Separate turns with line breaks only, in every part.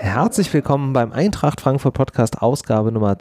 Herzlich willkommen beim Eintracht Frankfurt Podcast, Ausgabe Nummer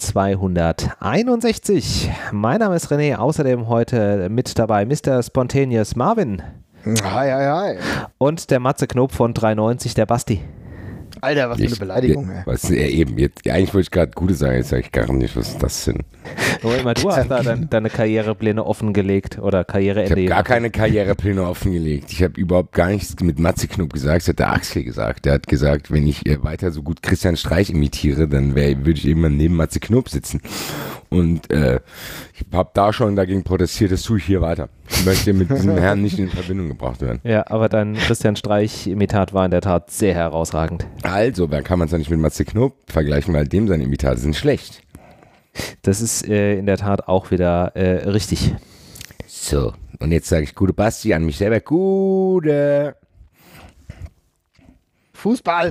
261. Mein Name ist René, außerdem heute mit dabei Mr. Spontaneous Marvin.
Hi, hi, hi.
Und der Matze Knob von 390, der Basti.
Alter, was für eine Beleidigung.
Was eben jetzt, eigentlich wollte ich gerade Gute sagen, jetzt sage ich gar nicht, was das sind.
Moment mal, du hast da deine Karrierepläne offengelegt oder Karriereende.
Ich habe gar keine Karrierepläne offengelegt. Ich habe überhaupt gar nichts mit Matze Knob gesagt, das hat der Axel gesagt. Der hat gesagt, wenn ich weiter so gut Christian Streich imitiere, dann würde ich irgendwann neben Matze Knob sitzen. Und ich habe da schon dagegen protestiert, das tue ich hier weiter. Ich möchte mit diesem Herrn nicht in Verbindung gebracht werden.
Ja, aber dein Christian Streich-Imitat war in der Tat sehr herausragend.
Also, da kann man es ja nicht mit Matze Knob vergleichen, weil dem seine Imitate sind schlecht.
Das ist in der Tat auch wieder richtig.
So, und jetzt sage ich Gute Basti an mich selber. Gute
Fußball.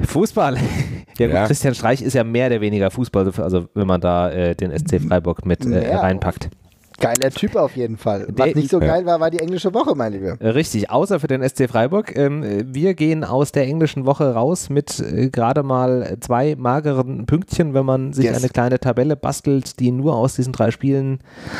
Ja gut, Christian Streich ist ja mehr oder weniger Fußball, also wenn man da den SC Freiburg mit reinpackt.
Geiler Typ auf jeden Fall. Was nicht so geil war die englische Woche, mein Lieber.
Richtig, außer für den SC Freiburg. Wir gehen aus der englischen Woche raus mit gerade mal 2 mageren Pünktchen, wenn man sich eine kleine Tabelle bastelt, die nur aus diesen 3 Spielen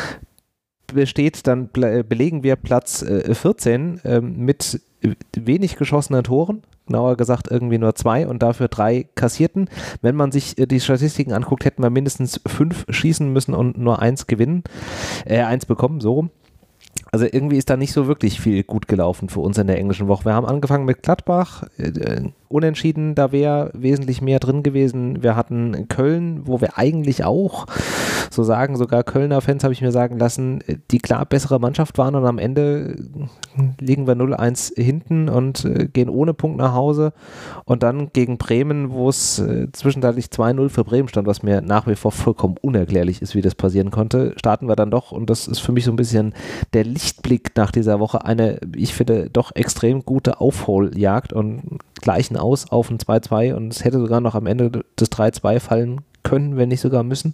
besteht, dann belegen wir Platz 14 mit wenig geschossenen Toren. Genauer gesagt irgendwie nur 2 und dafür 3 kassierten. Wenn man sich die Statistiken anguckt, hätten wir mindestens 5 schießen müssen und nur 1 bekommen, so rum. Also irgendwie ist da nicht so wirklich viel gut gelaufen für uns in der englischen Woche. Wir haben angefangen mit Gladbach, unentschieden, da wäre wesentlich mehr drin gewesen. Wir hatten Köln, wo wir eigentlich auch, so sagen sogar Kölner Fans, habe ich mir sagen lassen, die klar bessere Mannschaft waren und am Ende liegen wir 0-1 hinten und gehen ohne Punkt nach Hause und dann gegen Bremen, wo es zwischenzeitlich 2-0 für Bremen stand, was mir nach wie vor vollkommen unerklärlich ist, wie das passieren konnte, starten wir dann doch und das ist für mich so ein bisschen der Lichtblick nach dieser Woche, eine, ich finde, doch extrem gute Aufholjagd und gleichen aus auf ein 2-2 und es hätte sogar noch am Ende des 3-2 fallen können, wenn nicht sogar müssen.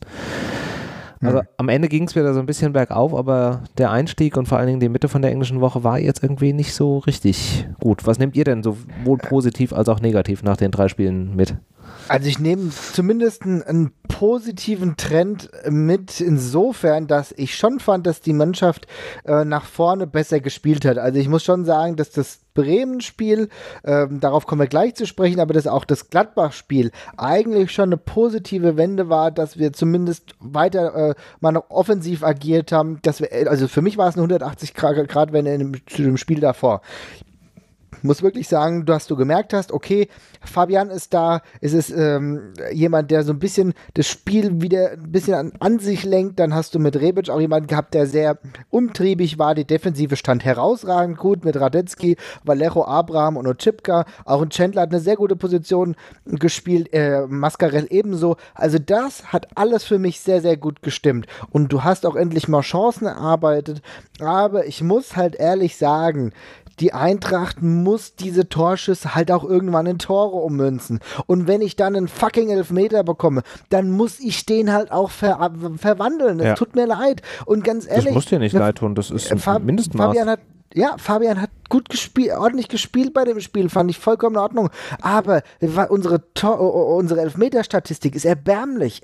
Also am Ende ging es wieder so ein bisschen bergauf, aber der Einstieg und vor allen Dingen die Mitte von der englischen Woche war jetzt irgendwie nicht so richtig gut. Was nehmt ihr denn sowohl positiv als auch negativ nach den 3 Spielen mit?
Also ich nehme zumindest einen positiven Trend mit insofern, dass ich schon fand, dass die Mannschaft nach vorne besser gespielt hat. Also ich muss schon sagen, dass das Bremen-Spiel, darauf kommen wir gleich zu sprechen, aber dass auch das Gladbach-Spiel eigentlich schon eine positive Wende war, dass wir zumindest weiter mal noch offensiv agiert haben. Dass wir, also für mich war es eine 180-Grad-Wende zu dem Spiel davor. Ich muss wirklich sagen, du gemerkt hast, okay, Fabian ist da, es ist jemand, der so ein bisschen das Spiel wieder ein bisschen an sich lenkt, dann hast du mit Rebic auch jemanden gehabt, der sehr umtriebig war, die Defensive stand herausragend gut mit Radetzky, Vallejo, Abraham und Oczipka, auch ein Chandler hat eine sehr gute Position gespielt, Mascarell ebenso, also das hat alles für mich sehr, sehr gut gestimmt und du hast auch endlich mal Chancen erarbeitet, aber ich muss halt ehrlich sagen, die Eintracht muss diese Torschüsse halt auch irgendwann in Tore ummünzen. Und wenn ich dann einen fucking Elfmeter bekomme, dann muss ich den halt auch verwandeln. Es tut mir leid. Und ganz ehrlich...
Das muss dir nicht leid tun, das ist ein Mindestmaß.
Fabian hat gut gespielt, ordentlich gespielt bei dem Spiel, fand ich vollkommen in Ordnung. Aber unsere Elfmeter-Statistik ist erbärmlich.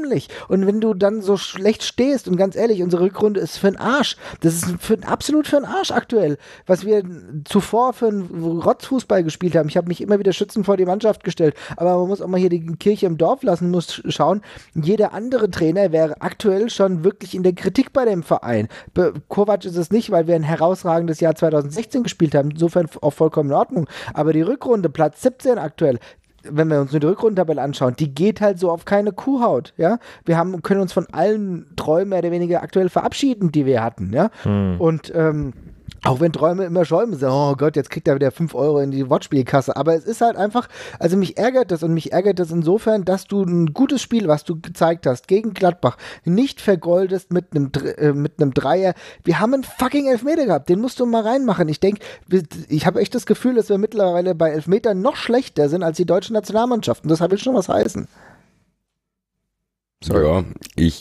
Und wenn du dann so schlecht stehst, und ganz ehrlich, unsere Rückrunde ist für den Arsch. Das ist absolut für den Arsch aktuell. Was wir zuvor für einen Rotzfußball gespielt haben. Ich habe mich immer wieder schützend vor die Mannschaft gestellt. Aber man muss auch mal hier die Kirche im Dorf lassen, muss schauen, jeder andere Trainer wäre aktuell schon wirklich in der Kritik bei dem Verein. Kovac ist es nicht, weil wir ein herausragendes Jahr 2016 gespielt haben, insofern auch vollkommen in Ordnung, aber die Rückrunde, Platz 17 aktuell, wenn wir uns nur die Rückrundentabelle anschauen, die geht halt so auf keine Kuhhaut, ja, können uns von allen Träumen mehr oder weniger aktuell verabschieden, die wir hatten, ja, und auch wenn Träume immer schäumen, sagen, oh Gott, jetzt kriegt er wieder 5 Euro in die Wortspielkasse. Aber es ist halt einfach, also mich ärgert das insofern, dass du ein gutes Spiel, was du gezeigt hast, gegen Gladbach, nicht vergoldest mit einem Dreier. Wir haben einen fucking Elfmeter gehabt, den musst du mal reinmachen. Ich denke, ich habe echt das Gefühl, dass wir mittlerweile bei Elfmetern noch schlechter sind als die deutschen Nationalmannschaften. Das will schon was heißen.
So, ja, ich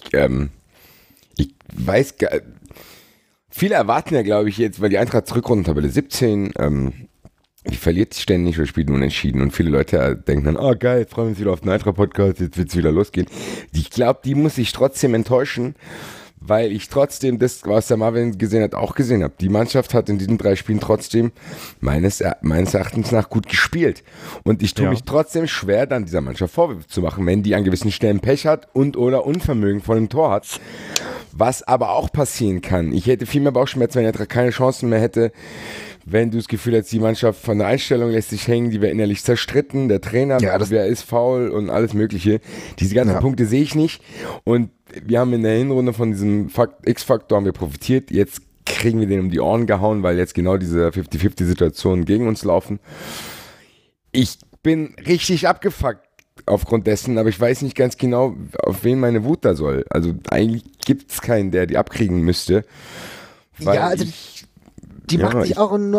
weiß gar nicht. Viele erwarten ja, glaube ich, jetzt, weil die Eintracht Rückrundentabelle 17, Die verliert ständig oder spielt unentschieden. Und viele Leute denken dann, oh geil, jetzt freuen wir uns wieder auf den Nitra-Podcast, jetzt wird es wieder losgehen. Ich glaube, die muss sich trotzdem enttäuschen, weil ich trotzdem das, was der Marvin gesehen hat, auch gesehen habe. Die Mannschaft hat in diesen 3 Spielen trotzdem meines Erachtens nach gut gespielt. Und ich tue mich trotzdem schwer, dann dieser Mannschaft Vorwürfe zu machen, wenn die an gewissen Stellen Pech hat und oder Unvermögen vor dem Tor hat. Was aber auch passieren kann. Ich hätte viel mehr Bauchschmerzen, wenn er keine Chancen mehr hätte. Wenn du das Gefühl hast, die Mannschaft von der Einstellung lässt sich hängen, die wäre innerlich zerstritten, der Trainer, wer ist faul und alles mögliche. Diese ganzen Punkte sehe ich nicht. Und wir haben in der Hinrunde von diesem X-Faktor haben wir profitiert. Jetzt kriegen wir den um die Ohren gehauen, weil jetzt genau diese 50-50-Situationen gegen uns laufen. Ich bin richtig abgefuckt aufgrund dessen, aber ich weiß nicht ganz genau, auf wen meine Wut da soll. Also eigentlich gibt es keinen, der die abkriegen müsste. Weil
die macht sich auch nur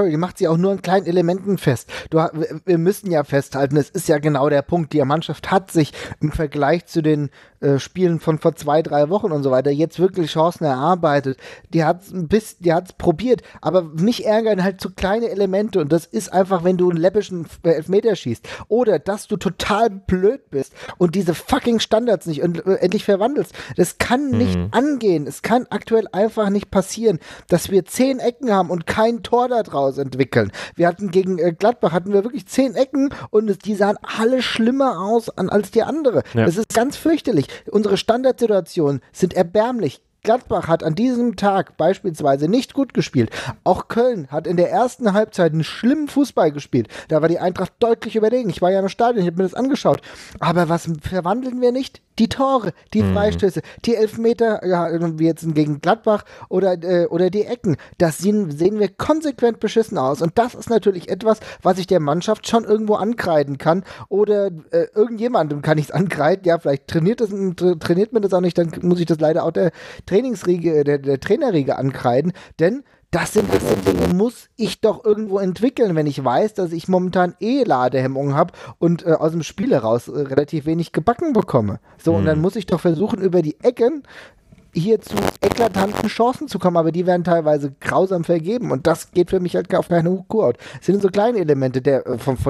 an kleinen Elementen fest. Wir müssen ja festhalten, es ist ja genau der Punkt, die Mannschaft hat sich im Vergleich zu den Spielen von vor 2-3 Wochen und so weiter jetzt wirklich Chancen erarbeitet. Die hat's probiert, aber mich ärgern halt so kleine Elemente und das ist einfach, wenn du einen läppischen Elfmeter schießt oder dass du total blöd bist und diese fucking Standards nicht endlich verwandelst. Das kann nicht angehen. Es kann aktuell einfach nicht passieren, dass wir 10 Ecken haben und kein Tor daraus entwickeln. Wir hatten gegen Gladbach wirklich 10 Ecken und die sahen alle schlimmer aus als die andere. Ja. Das ist ganz fürchterlich. Unsere Standardsituationen sind erbärmlich. Gladbach hat an diesem Tag beispielsweise nicht gut gespielt. Auch Köln hat in der ersten Halbzeit einen schlimmen Fußball gespielt. Da war die Eintracht deutlich überlegen. Ich war ja im Stadion, ich habe mir das angeschaut. Aber was verwandeln wir nicht? Die Tore, die Freistöße, die Elfmeter, wie jetzt gegen Gladbach oder die Ecken. Das sehen wir konsequent beschissen aus. Und das ist natürlich etwas, was ich der Mannschaft schon irgendwo ankreiden kann. Oder irgendjemandem kann ich es ankreiden. Ja, vielleicht trainiert man das auch nicht, dann muss ich das leider auch der Trainingsriege, der Trainerriege ankreiden. Denn das sind Dinge, muss ich doch irgendwo entwickeln, wenn ich weiß, dass ich momentan Ladehemmungen habe und aus dem Spiel heraus relativ wenig gebacken bekomme. So, und dann muss ich doch versuchen, über die Ecken hier zu eklatanten Chancen zu kommen, aber die werden teilweise grausam vergeben und das geht für mich halt auf keine Kurhaut. Es sind so kleine Elemente von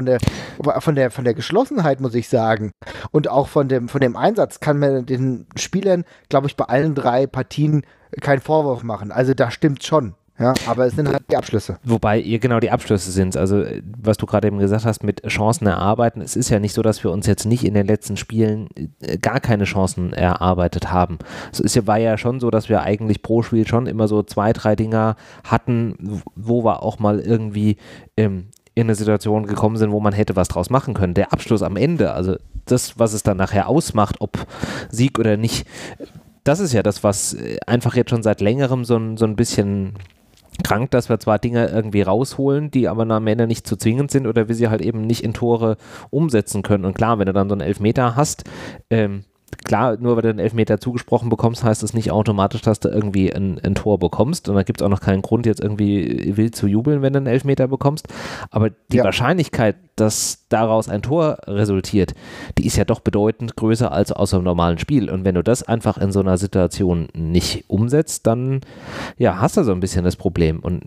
der Geschlossenheit, muss ich sagen, und auch von dem Einsatz kann man den Spielern, glaube ich, bei allen 3 Partien keinen Vorwurf machen. Also da stimmt schon. Ja, aber es sind halt die Abschlüsse.
Wobei genau die Abschlüsse sind. Also was du gerade eben gesagt hast mit Chancen erarbeiten, es ist ja nicht so, dass wir uns jetzt nicht in den letzten Spielen gar keine Chancen erarbeitet haben. War ja schon so, dass wir eigentlich pro Spiel schon immer so 2, 3 Dinger hatten, wo wir auch mal irgendwie in eine Situation gekommen sind, wo man hätte was draus machen können. Der Abschluss am Ende, also das, was es dann nachher ausmacht, ob Sieg oder nicht, das ist ja das, was einfach jetzt schon seit längerem so ein bisschen krank, dass wir zwar Dinge irgendwie rausholen, die aber am Ende nicht zu zwingend sind oder wir sie halt eben nicht in Tore umsetzen können. Und klar, wenn du dann so einen Elfmeter hast, klar, nur weil du einen Elfmeter zugesprochen bekommst, heißt das nicht automatisch, dass du irgendwie ein Tor bekommst. Und da gibt es auch noch keinen Grund, jetzt irgendwie wild zu jubeln, wenn du einen Elfmeter bekommst. Aber die Wahrscheinlichkeit, dass daraus ein Tor resultiert, die ist ja doch bedeutend größer als aus einem normalen Spiel. Und wenn du das einfach in so einer Situation nicht umsetzt, dann hast du so ein bisschen das Problem. Und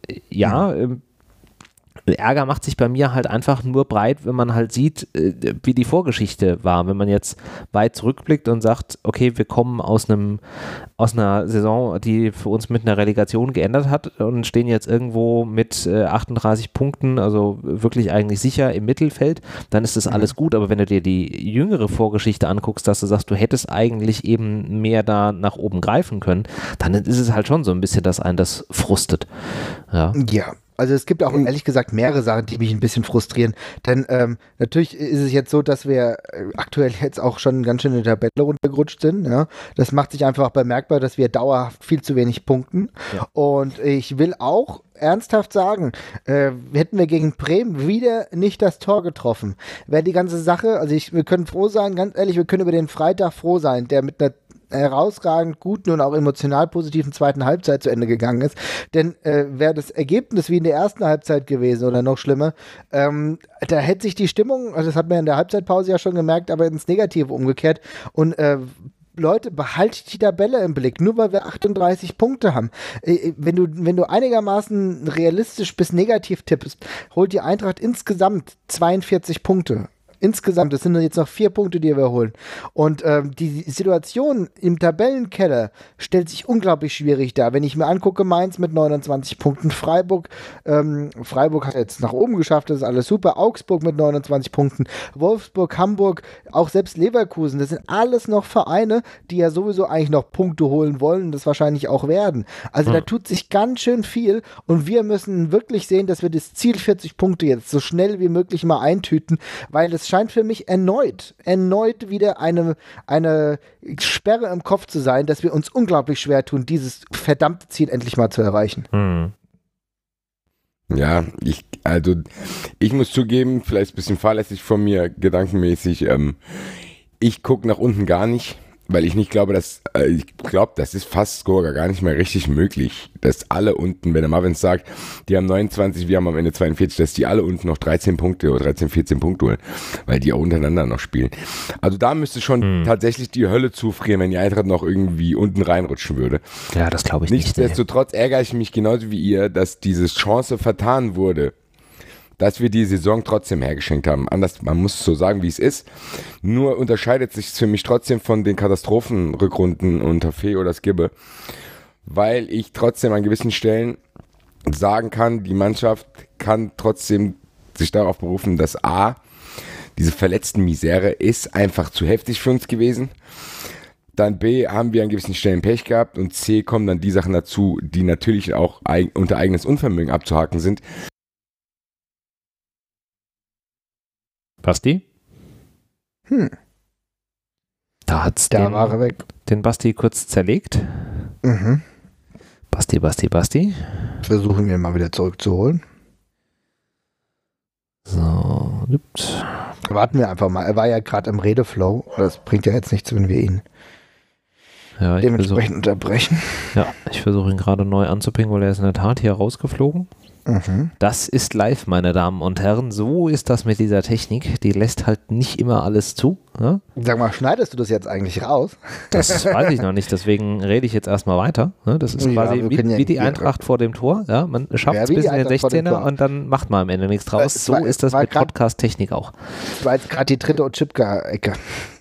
Ärger macht sich bei mir halt einfach nur breit, wenn man halt sieht, wie die Vorgeschichte war. Wenn man jetzt weit zurückblickt und sagt, okay, wir kommen aus einer Saison, die für uns mit einer Relegation geändert hat und stehen jetzt irgendwo mit 38 Punkten, also wirklich eigentlich sicher im Mittelfeld, dann ist das alles gut. Aber wenn du dir die jüngere Vorgeschichte anguckst, dass du sagst, du hättest eigentlich eben mehr da nach oben greifen können, dann ist es halt schon so ein bisschen, dass einen das frustet. Ja.
Also es gibt auch ehrlich gesagt mehrere Sachen, die mich ein bisschen frustrieren, denn natürlich ist es jetzt so, dass wir aktuell jetzt auch schon ganz schön in der Tabelle runtergerutscht sind, ja. Das macht sich einfach bemerkbar, dass wir dauerhaft viel zu wenig punkten und ich will auch ernsthaft sagen, hätten wir gegen Bremen wieder nicht das Tor getroffen, wäre die ganze Sache, also wir können froh sein, ganz ehrlich, wir können über den Freitag froh sein, der mit einer herausragend guten und auch emotional positiven zweiten Halbzeit zu Ende gegangen ist. Denn wäre das Ergebnis wie in der ersten Halbzeit gewesen oder noch schlimmer, da hätte sich die Stimmung, also das hat man in der Halbzeitpause ja schon gemerkt, aber ins Negative umgekehrt und Leute, behaltet die Tabelle im Blick, nur weil wir 38 Punkte haben. Wenn du einigermaßen realistisch bis negativ tippst, holt die Eintracht insgesamt 42 Punkte. Insgesamt, das sind jetzt noch 4 Punkte, die wir holen. Und die Situation im Tabellenkeller stellt sich unglaublich schwierig dar. Wenn ich mir angucke, Mainz mit 29 Punkten, Freiburg hat jetzt nach oben geschafft, das ist alles super. Augsburg mit 29 Punkten, Wolfsburg, Hamburg, auch selbst Leverkusen, das sind alles noch Vereine, die ja sowieso eigentlich noch Punkte holen wollen und das wahrscheinlich auch werden. Also da tut sich ganz schön viel und wir müssen wirklich sehen, dass wir das Ziel 40 Punkte jetzt so schnell wie möglich mal eintüten, weil es scheint für mich erneut wieder eine Sperre im Kopf zu sein, dass wir uns unglaublich schwer tun, dieses verdammte Ziel endlich mal zu erreichen.
Ja, ich muss zugeben, vielleicht ein bisschen fahrlässig von mir, gedankenmäßig, ich gucke nach unten gar nicht, weil ich nicht glaube, das ist fast sogar gar nicht mehr richtig möglich, dass alle unten, wenn der Marvin sagt, die haben 29, wir haben am Ende 42, dass die alle unten noch 13 Punkte oder 13, 14 Punkte holen, weil die auch untereinander noch spielen. Also da müsste schon tatsächlich die Hölle zufrieren, wenn die Eintracht noch irgendwie unten reinrutschen würde.
Ja, das glaube ich nicht.
Nichtsdestotrotz ärgere ich mich genauso wie ihr, dass diese Chance vertan wurde, dass wir die Saison trotzdem hergeschenkt haben. Anders, man muss so sagen, wie es ist. Nur unterscheidet sich es für mich trotzdem von den Katastrophenrückrunden unter Fee oder Skibbe, weil ich trotzdem an gewissen Stellen sagen kann, die Mannschaft kann trotzdem sich darauf berufen, dass A, diese verletzten Misere ist einfach zu heftig für uns gewesen. Dann B, haben wir an gewissen Stellen Pech gehabt und C, kommen dann die Sachen dazu, die natürlich auch unter eigenes Unvermögen abzuhaken sind.
Basti? Da hat's
war er weg.
Den Basti kurz zerlegt. Basti.
Versuchen wir ihn mal wieder zurückzuholen.
So,
warten wir einfach mal. Er war ja gerade im Redeflow. Das bringt ja jetzt nichts, wenn wir ihn dementsprechend unterbrechen.
Ja, ich versuche ihn gerade neu anzupingen, weil er ist in der Tat hier rausgeflogen. Das ist live, meine Damen und Herren. So ist das mit dieser Technik. Die lässt halt nicht immer alles zu. Ja?
Sag mal, schneidest du das jetzt eigentlich raus?
Das weiß ich noch nicht, deswegen rede ich jetzt erstmal weiter. Das ist quasi wie die Eintracht vor dem Tor. Ja? Man schafft es bis in den 16er und dann macht man am Ende nichts draus. So ist das mit Podcast-Technik auch.
Das war jetzt gerade die dritte Otschipka-Ecke.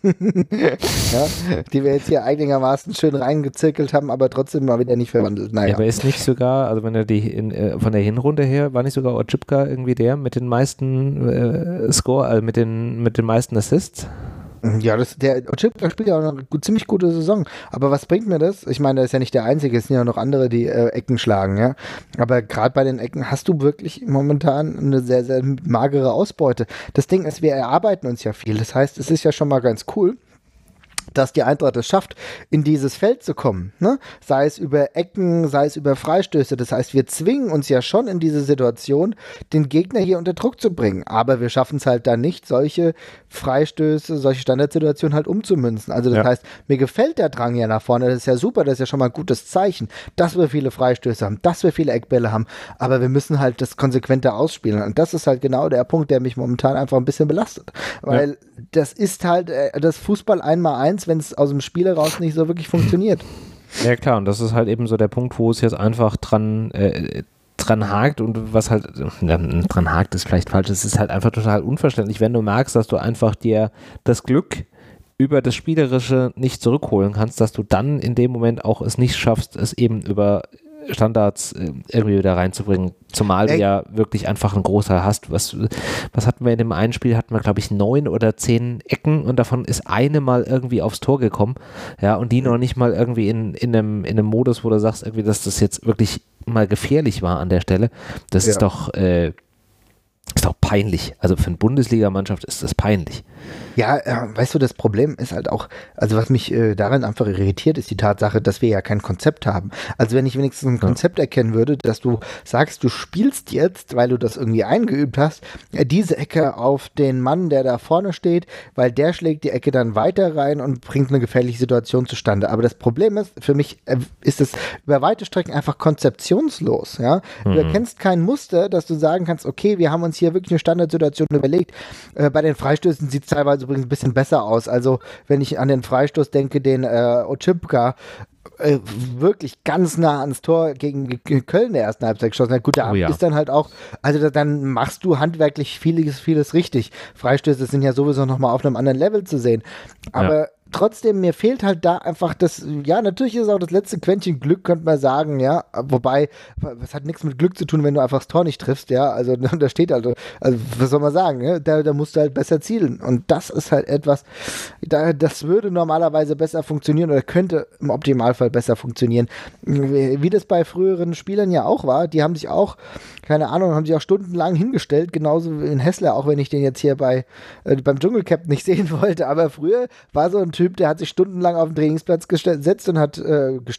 Ja, die wir jetzt hier einigermaßen schön reingezirkelt haben, aber trotzdem mal wieder nicht verwandelt. Naja.
Ja, aber ist nicht sogar, also wenn er von der Hinrunde her, war nicht sogar Otschipka irgendwie der mit den meisten mit den meisten Assists?
Ja, der Otschipka spielt ja auch eine ziemlich gute Saison. Aber was bringt mir das? Ich meine, der ist ja nicht der Einzige, es sind ja noch andere, die Ecken schlagen, ja. Aber gerade bei den Ecken hast du wirklich momentan eine sehr, sehr magere Ausbeute. Das Ding ist, wir erarbeiten uns ja viel. Das heißt, es ist ja schon mal ganz cool, dass die Eintracht es schafft, in dieses Feld zu kommen, ne? Sei es über Ecken, sei es über Freistöße. Das heißt, wir zwingen uns ja schon in diese Situation, den Gegner hier unter Druck zu bringen. Aber wir schaffen es halt dann nicht, solche Freistöße, solche Standardsituationen halt umzumünzen. Also das heißt, mir gefällt der Drang ja nach vorne. Das ist ja super, das ist ja schon mal ein gutes Zeichen, dass wir viele Freistöße haben, dass wir viele Eckbälle haben. Aber wir müssen halt das konsequenter ausspielen. Und das ist halt genau der Punkt, der mich momentan einfach ein bisschen belastet. Weil das ist halt das Fußball 1x1, wenn es aus dem Spiel heraus nicht so wirklich funktioniert.
Ja klar, und das ist halt eben so der Punkt, wo es jetzt einfach dran hakt und was halt, dran hakt ist vielleicht falsch, es ist halt einfach total unverständlich, wenn du merkst, dass du einfach dir das Glück über das Spielerische nicht zurückholen kannst, dass du dann in dem Moment auch es nicht schaffst, es eben über Standards irgendwie wieder reinzubringen, zumal du ja wirklich einfach ein großer hast. Was hatten wir in dem einen Spiel? Hatten wir, glaube ich, 9 oder 10 Ecken und davon ist eine mal irgendwie aufs Tor gekommen. Ja, und die noch nicht mal irgendwie in einem Modus, wo du sagst, irgendwie, dass das jetzt wirklich mal gefährlich war an der Stelle. Das ist doch peinlich. Also für eine Bundesligamannschaft ist das peinlich.
Ja, weißt du, das Problem ist halt auch, also was mich daran einfach irritiert, ist die Tatsache, dass wir ja kein Konzept haben. Also wenn ich wenigstens ein Konzept erkennen würde, dass du sagst, du spielst jetzt, weil du das irgendwie eingeübt hast, diese Ecke auf den Mann, der da vorne steht, weil der schlägt die Ecke dann weiter rein und bringt eine gefährliche Situation zustande. Aber das Problem ist, für mich ist es über weite Strecken einfach konzeptionslos. Ja? Du erkennst kein Muster, dass du sagen kannst, okay, wir haben uns hier wirklich eine Standardsituation überlegt. Bei den Freistößen sieht teilweise übrigens ein bisschen besser aus. Also wenn ich an den Freistoß denke, den Oczipka wirklich ganz nah ans Tor gegen Köln in der ersten Halbzeit geschossen hat. Gut, der ist dann halt auch, also dann machst du handwerklich vieles richtig. Freistöße sind ja sowieso nochmal auf einem anderen Level zu sehen. Aber trotzdem, mir fehlt halt da einfach das, ja, natürlich ist auch das letzte Quäntchen Glück, könnte man sagen, ja, wobei, es hat nichts mit Glück zu tun, wenn du einfach das Tor nicht triffst, ja, also da steht halt, also was soll man sagen, ja? Da musst du halt besser zielen und das ist halt etwas, das würde normalerweise besser funktionieren oder könnte im Optimalfall besser funktionieren, wie das bei früheren Spielern ja auch war, die haben sich auch, keine Ahnung, haben sich auch stundenlang hingestellt, genauso wie in Hessler, auch wenn ich den jetzt hier beim Dschungelcamp nicht sehen wollte, aber früher war so ein Typ, der hat sich stundenlang auf den Trainingsplatz gesetzt und hat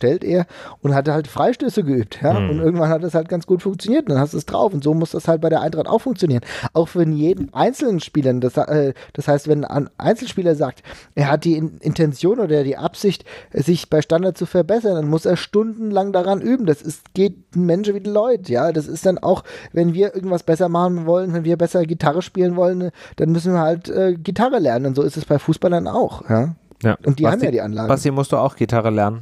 hatte halt Freistöße geübt, ja, und irgendwann hat das halt ganz gut funktioniert und dann hast du es drauf und so muss das halt bei der Eintracht auch funktionieren. Auch für jeden einzelnen Spieler, das heißt, wenn ein Einzelspieler sagt, er hat die Intention oder die Absicht, sich bei Standard zu verbessern, dann muss er stundenlang daran üben. Geht Menschen wie die Leute, ja, das ist dann auch, wenn wir irgendwas besser machen wollen, wenn wir besser Gitarre spielen wollen, dann müssen wir halt Gitarre lernen und so ist es bei Fußballern auch, ja.
Ja.
Und die haben ja die Anlage.
Basti, musst du auch Gitarre lernen?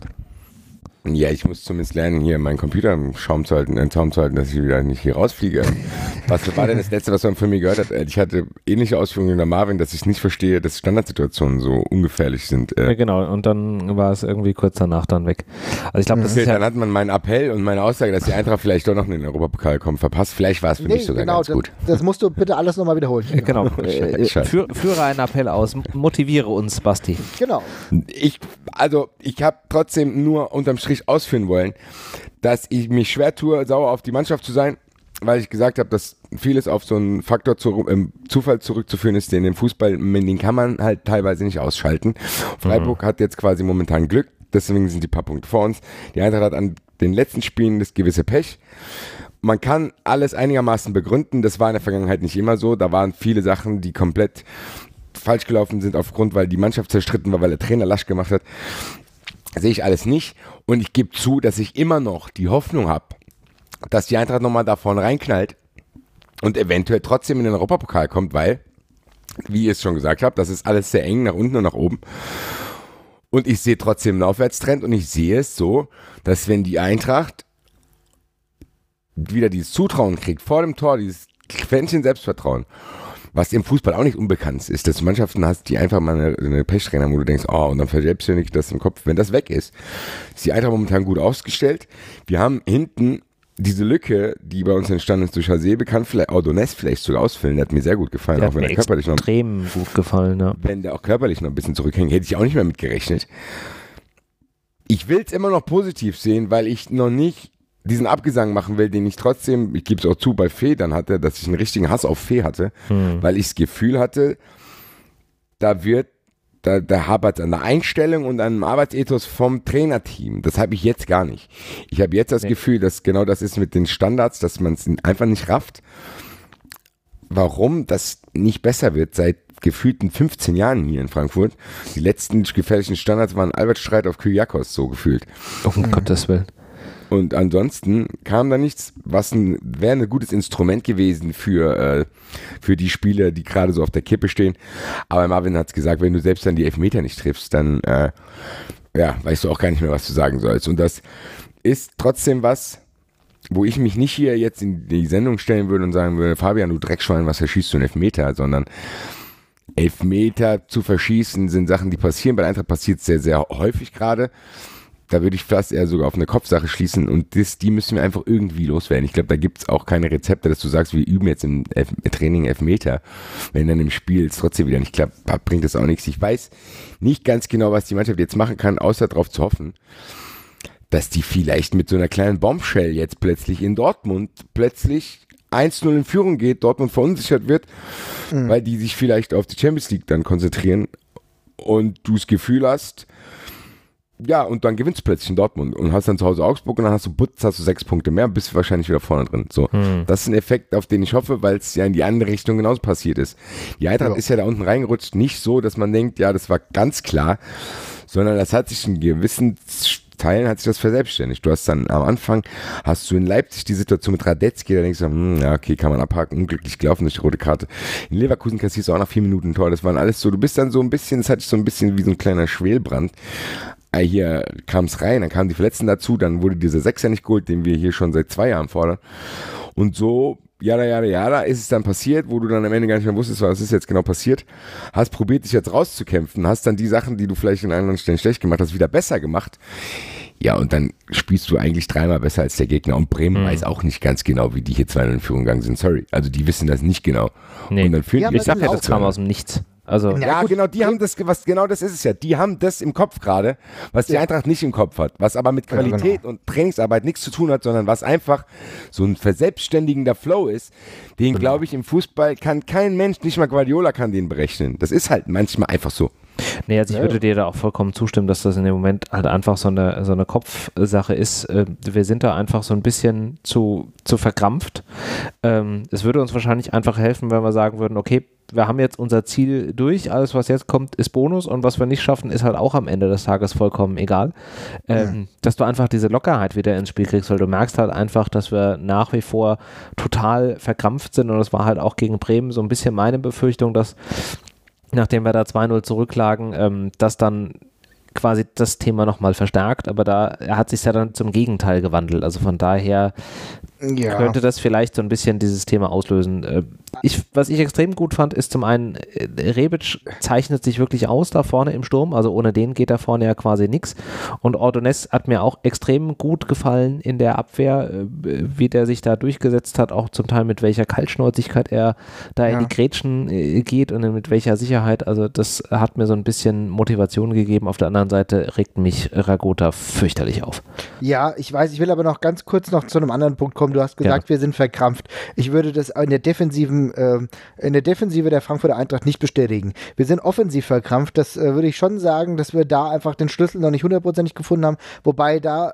Ja, ich muss zumindest lernen, hier meinen Computer im Zaum zu halten, dass ich wieder nicht hier rausfliege. Was war denn das Letzte, was man von mir gehört hat? Ich hatte ähnliche Ausführungen wie der Marvin, dass ich nicht verstehe, dass Standardsituationen so ungefährlich sind.
Ja, genau. Und dann war es irgendwie kurz danach dann weg. Also ich glaube, das ist
dann hat man meinen Appell und meine Aussage, dass die Eintracht vielleicht doch noch in den Europapokal kommt, verpasst. Vielleicht war es für mich sogar ganz gut.
Das musst du bitte alles nochmal wiederholen.
Genau. Führe einen Appell aus. Motiviere uns, Basti.
Genau.
Ich habe trotzdem nur unterm Strich ausführen wollen, dass ich mich schwer tue, sauer auf die Mannschaft zu sein, weil ich gesagt habe, dass vieles auf so einen Faktor Zufall zurückzuführen ist, den im Fußball, den kann man halt teilweise nicht ausschalten. Freiburg hat jetzt quasi momentan Glück, deswegen sind die paar Punkte vor uns. Die Eintracht hat an den letzten Spielen das gewisse Pech. Man kann alles einigermaßen begründen, das war in der Vergangenheit nicht immer so, da waren viele Sachen, die komplett falsch gelaufen sind weil die Mannschaft zerstritten war, weil der Trainer lasch gemacht hat. Sehe ich alles nicht und ich gebe zu, dass ich immer noch die Hoffnung habe, dass die Eintracht nochmal da vorne reinknallt und eventuell trotzdem in den Europapokal kommt, weil, wie ich es schon gesagt habe, das ist alles sehr eng nach unten und nach oben und ich sehe trotzdem einen Aufwärtstrend und ich sehe es so, dass wenn die Eintracht wieder dieses Zutrauen kriegt vor dem Tor, dieses Quäntchen Selbstvertrauen, was im Fußball auch nicht unbekannt ist, dass du Mannschaften hast, die einfach mal eine Pechtrainer haben, wo du denkst, und dann verselbstständigt das im Kopf. Wenn das weg ist die Eintracht momentan gut ausgestellt. Wir haben hinten diese Lücke, die bei uns entstanden ist durch Hasebe, kann vielleicht Audones vielleicht sogar ausfüllen. Der hat mir sehr gut gefallen.
Der hat mir extrem gut gefallen, ja.
Wenn der auch körperlich noch ein bisschen zurückhängt, hätte ich auch nicht mehr mit gerechnet. Ich will es immer noch positiv sehen, weil ich noch nicht diesen Abgesang machen will, den ich trotzdem, ich gebe es auch zu, bei Fee dann hatte, dass ich einen richtigen Hass auf Fee hatte, weil ich das Gefühl hatte, da hapert es an der Einstellung und an dem Arbeitsethos vom Trainerteam. Das habe ich jetzt gar nicht. Ich habe jetzt das Gefühl, dass genau das ist mit den Standards, dass man es einfach nicht rafft. Warum das nicht besser wird seit gefühlten 15 Jahren hier in Frankfurt. Die letzten gefährlichen Standards waren Albert-Streit auf Kyriakos, so gefühlt.
Um Gottes Willen.
Und ansonsten kam da nichts, wäre ein gutes Instrument gewesen für die Spieler, die gerade so auf der Kippe stehen. Aber Marvin hat es gesagt, wenn du selbst dann die Elfmeter nicht triffst, dann weißt du auch gar nicht mehr, was du sagen sollst. Und das ist trotzdem was, wo ich mich nicht hier jetzt in die Sendung stellen würde und sagen würde, Fabian, du Dreckschwein, was verschießt du einen Elfmeter? Sondern Elfmeter zu verschießen sind Sachen, die passieren. Bei der Eintracht passiert es sehr, sehr häufig gerade. Da würde ich fast eher sogar auf eine Kopfsache schließen und die müssen wir einfach irgendwie loswerden. Ich glaube, da gibt es auch keine Rezepte, dass du sagst, wir üben jetzt im Training Elfmeter. Wenn dann im Spiel es trotzdem wieder nicht klappt, bringt das auch nichts. Ich weiß nicht ganz genau, was die Mannschaft jetzt machen kann, außer darauf zu hoffen, dass die vielleicht mit so einer kleinen Bombshell jetzt plötzlich in Dortmund 1-0 in Führung geht, Dortmund verunsichert wird, weil die sich vielleicht auf die Champions League dann konzentrieren und du das Gefühl hast, ja, und dann gewinnst du plötzlich in Dortmund und hast dann zu Hause Augsburg und dann hast du 6 Punkte mehr und bist wahrscheinlich wieder vorne drin. So, das ist ein Effekt, auf den ich hoffe, weil es ja in die andere Richtung genauso passiert ist. Die Eintracht ist ja da unten reingerutscht, nicht so, dass man denkt, ja, das war ganz klar, sondern das hat sich einen gewissen Teilen hat sich das verselbstständigt. Du hast dann am Anfang, hast du in Leipzig die Situation mit Radetzky, da denkst du, ja, okay, kann man abhaken, unglücklich gelaufen durch die rote Karte. In Leverkusen kassierst du auch nach 4 Minuten ein Tor. Das waren alles so, du bist dann so ein bisschen, das hatte ich so ein bisschen wie so ein kleiner Schwelbrand. Hier kam es rein, dann kamen die Verletzten dazu, dann wurde dieser Sechser nicht geholt, den wir hier schon seit 2 Jahren fordern. Und so, jada, ist es dann passiert, wo du dann am Ende gar nicht mehr wusstest, was ist jetzt genau passiert. Hast probiert, dich jetzt rauszukämpfen, hast dann die Sachen, die du vielleicht in anderen Stellen schlecht gemacht hast, wieder besser gemacht. Ja, und dann spielst du eigentlich 3-mal besser als der Gegner. Und Bremen weiß auch nicht ganz genau, wie die hier 2-0 in Führung gegangen sind. Sorry, also die wissen das nicht genau.
Nee.
Und dann fühlen
ich sag ja, das kam aus dem Nichts. Also,
ja, genau, die haben das, genau das ist es ja. Die haben das im Kopf gerade, was die Eintracht nicht im Kopf hat, was aber mit Qualität und Trainingsarbeit nichts zu tun hat, sondern was einfach so ein verselbstständigender Flow ist, den, glaube ich, im Fußball kann kein Mensch, nicht mal Guardiola kann den berechnen. Das ist halt manchmal einfach so.
Nee, also ich würde dir da auch vollkommen zustimmen, dass das in dem Moment halt einfach so eine Kopfsache ist. Wir sind da einfach so ein bisschen zu verkrampft. Es würde uns wahrscheinlich einfach helfen, wenn wir sagen würden, okay, wir haben jetzt unser Ziel durch, alles was jetzt kommt ist Bonus und was wir nicht schaffen ist halt auch am Ende des Tages vollkommen egal. Dass du einfach diese Lockerheit wieder ins Spiel kriegst, weil du merkst halt einfach, dass wir nach wie vor total verkrampft sind und das war halt auch gegen Bremen so ein bisschen meine Befürchtung, dass nachdem wir da 2-0 zurücklagen, dass dann quasi das Thema nochmal verstärkt, aber da hat sich ja dann zum Gegenteil gewandelt. Also von daher könnte das vielleicht so ein bisschen dieses Thema auslösen. Was ich extrem gut fand, ist zum einen, Rebic zeichnet sich wirklich aus da vorne im Sturm, also ohne den geht da vorne ja quasi nichts. Und Ordonez hat mir auch extrem gut gefallen in der Abwehr, wie der sich da durchgesetzt hat, auch zum Teil mit welcher Kaltschnäuzigkeit er da in die Grätschen geht und mit welcher Sicherheit. Also das hat mir so ein bisschen Motivation gegeben. Auf der anderen Seite regt mich Ragota fürchterlich auf.
Ja, ich weiß, ich will aber noch ganz kurz noch zu einem anderen Punkt kommen. Du hast gesagt, wir sind verkrampft. Ich würde das in der Defensive der Frankfurter Eintracht nicht bestätigen. Wir sind offensiv verkrampft. Das würde ich schon sagen, dass wir da einfach den Schlüssel noch nicht 100% gefunden haben. Wobei da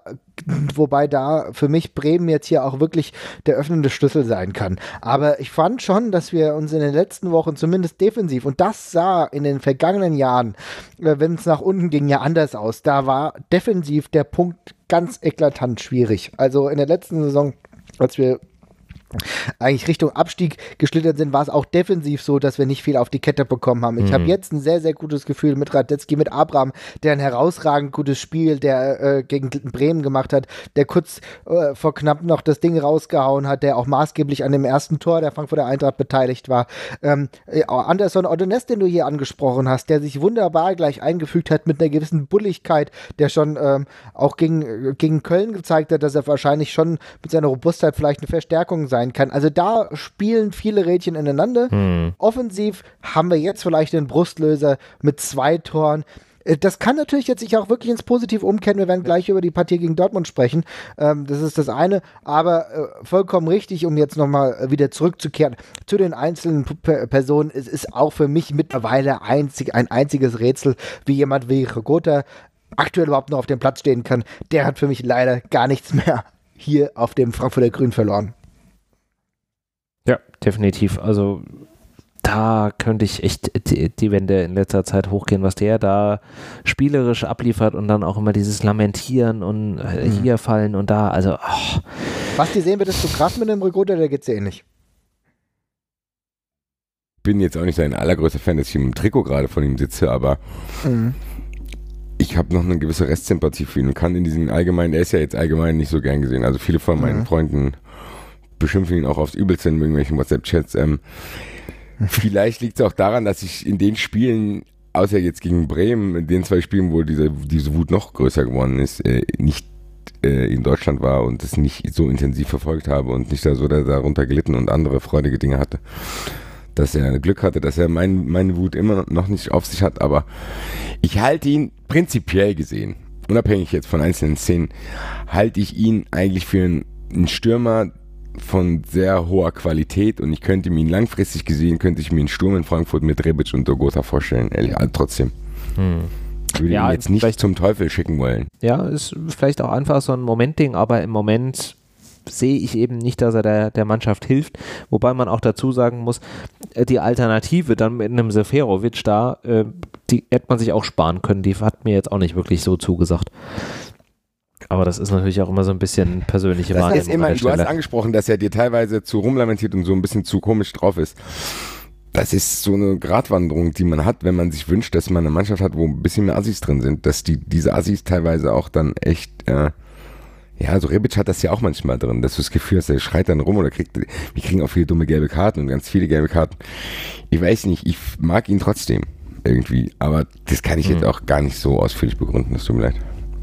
für mich Bremen jetzt hier auch wirklich der öffnende Schlüssel sein kann. Aber ich fand schon, dass wir uns in den letzten Wochen zumindest defensiv, und das sah in den vergangenen Jahren, wenn es nach unten ging, ja anders aus. Da war defensiv der Punkt ganz eklatant schwierig. Also in der letzten Saison, als wir eigentlich Richtung Abstieg geschlittert sind, war es auch defensiv so, dass wir nicht viel auf die Kette bekommen haben. Ich habe jetzt ein sehr, sehr gutes Gefühl mit Radetzky, mit Abraham, der ein herausragend gutes Spiel, der gegen Bremen gemacht hat, der kurz vor knapp noch das Ding rausgehauen hat, der auch maßgeblich an dem ersten Tor der Frankfurter Eintracht beteiligt war. Anderson Ordonez, den du hier angesprochen hast, der sich wunderbar gleich eingefügt hat mit einer gewissen Bulligkeit, der schon auch gegen Köln gezeigt hat, dass er wahrscheinlich schon mit seiner Robustheit vielleicht eine Verstärkung sein kann. Also da spielen viele Rädchen ineinander. Offensiv haben wir jetzt vielleicht den Brustlöser mit 2 Toren. Das kann natürlich jetzt sich auch wirklich ins Positive umkehren. Wir werden gleich über die Partie gegen Dortmund sprechen. Das ist das eine. Aber vollkommen richtig, um jetzt nochmal wieder zurückzukehren zu den einzelnen Personen. Es ist auch für mich mittlerweile ein einziges Rätsel, wie jemand wie Ragota aktuell überhaupt noch auf dem Platz stehen kann. Der hat für mich leider gar nichts mehr hier auf dem Frankfurter Grün verloren.
Ja, definitiv. Also da könnte ich echt die Wände in letzter Zeit hochgehen, was der da spielerisch abliefert und dann auch immer dieses Lamentieren und hier fallen und da, also
Basti, sehen wir das so krass mit dem Ragota, der geht's ähnlich?
Ich bin jetzt auch nicht sein allergrößter Fan, dass ich im Trikot gerade von ihm sitze, aber ich habe noch eine gewisse Restsympathie für ihn und kann in diesen allgemeinen, er ist ja jetzt allgemein nicht so gern gesehen, also viele von meinen Freunden beschimpfen ihn auch aufs Übelste in irgendwelchen WhatsApp-Chats. Vielleicht liegt es auch daran, dass ich in den Spielen, außer jetzt gegen Bremen, in den 2 Spielen, wo diese Wut noch größer geworden ist, nicht in Deutschland war und es nicht so intensiv verfolgt habe und nicht da so darunter gelitten und andere freudige Dinge hatte. Dass er Glück hatte, dass er meine Wut immer noch nicht auf sich hat, aber ich halte ihn prinzipiell gesehen, unabhängig jetzt von einzelnen Szenen, halte ich ihn eigentlich für einen Stürmer von sehr hoher Qualität und ich könnte mir ihn langfristig gesehen, könnte ich mir einen Sturm in Frankfurt mit Rebic und Ragota vorstellen, trotzdem. Würde ihn jetzt nicht zum Teufel schicken wollen.
Ja, ist vielleicht auch einfach so ein Momentding, aber im Moment sehe ich eben nicht, dass er der Mannschaft hilft, wobei man auch dazu sagen muss, die Alternative dann mit einem Seferovic da, die hätte man sich auch sparen können, die hat mir jetzt auch nicht wirklich so zugesagt. Aber das ist natürlich auch immer so ein bisschen persönliche
Wahrnehmung. Du hast angesprochen, dass er dir teilweise zu rumlamentiert und so ein bisschen zu komisch drauf ist. Das ist so eine Gratwanderung, die man hat, wenn man sich wünscht, dass man eine Mannschaft hat, wo ein bisschen mehr Assis drin sind, dass diese Assis teilweise auch dann echt, so Rebic hat das ja auch manchmal drin, dass du das Gefühl hast, der schreit dann rum oder wir kriegen auch viele dumme gelbe Karten und ganz viele gelbe Karten. Ich weiß nicht, ich mag ihn trotzdem irgendwie, aber das kann ich jetzt auch gar nicht so ausführlich begründen, das tut mir leid.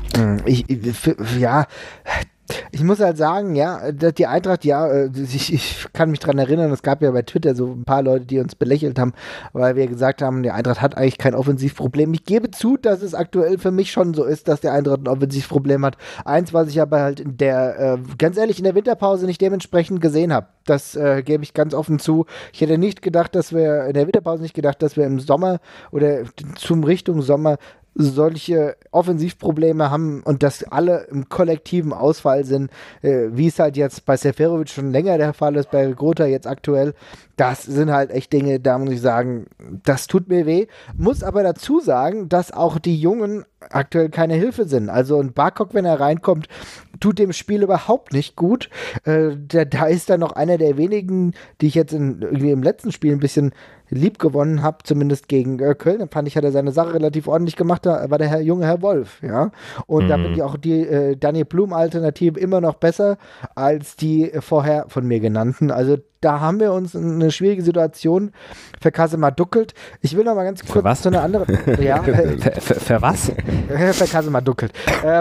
Ich muss halt sagen, die Eintracht, ich kann mich dran erinnern, es gab ja bei Twitter so ein paar Leute, die uns belächelt haben, weil wir gesagt haben, die Eintracht hat eigentlich kein Offensivproblem. Ich gebe zu, dass es aktuell für mich schon so ist, dass der Eintracht ein Offensivproblem hat. Eins, was ich aber halt ganz ehrlich, in der Winterpause nicht dementsprechend gesehen habe. Das gebe ich ganz offen zu. Ich hätte nicht gedacht, dass wir in der Winterpause im Sommer oder zum Richtung Sommer solche Offensivprobleme haben und dass alle im kollektiven Ausfall sind, wie es halt jetzt bei Seferovic schon länger der Fall ist, bei Grota jetzt aktuell. Das sind halt echt Dinge, da muss ich sagen, das tut mir weh. Muss aber dazu sagen, dass auch die Jungen aktuell keine Hilfe sind. Also ein Barkok, wenn er reinkommt, tut dem Spiel überhaupt nicht gut. Da ist dann noch einer der wenigen, die ich jetzt irgendwie im letzten Spiel ein bisschen lieb gewonnen habe, zumindest gegen Köln. Dann fand ich, hat er seine Sache relativ ordentlich gemacht, da war der junge Herr Wolf, ja. Und da bin ich auch die Daniel Blum-Alternative immer noch besser als die vorher von mir genannten. Also da haben wir uns eine schwierige Situation für Kasimir Duckelt. Ich will noch mal ganz kurz zu einer anderen...
Für was?
Für Kasimir Duckelt.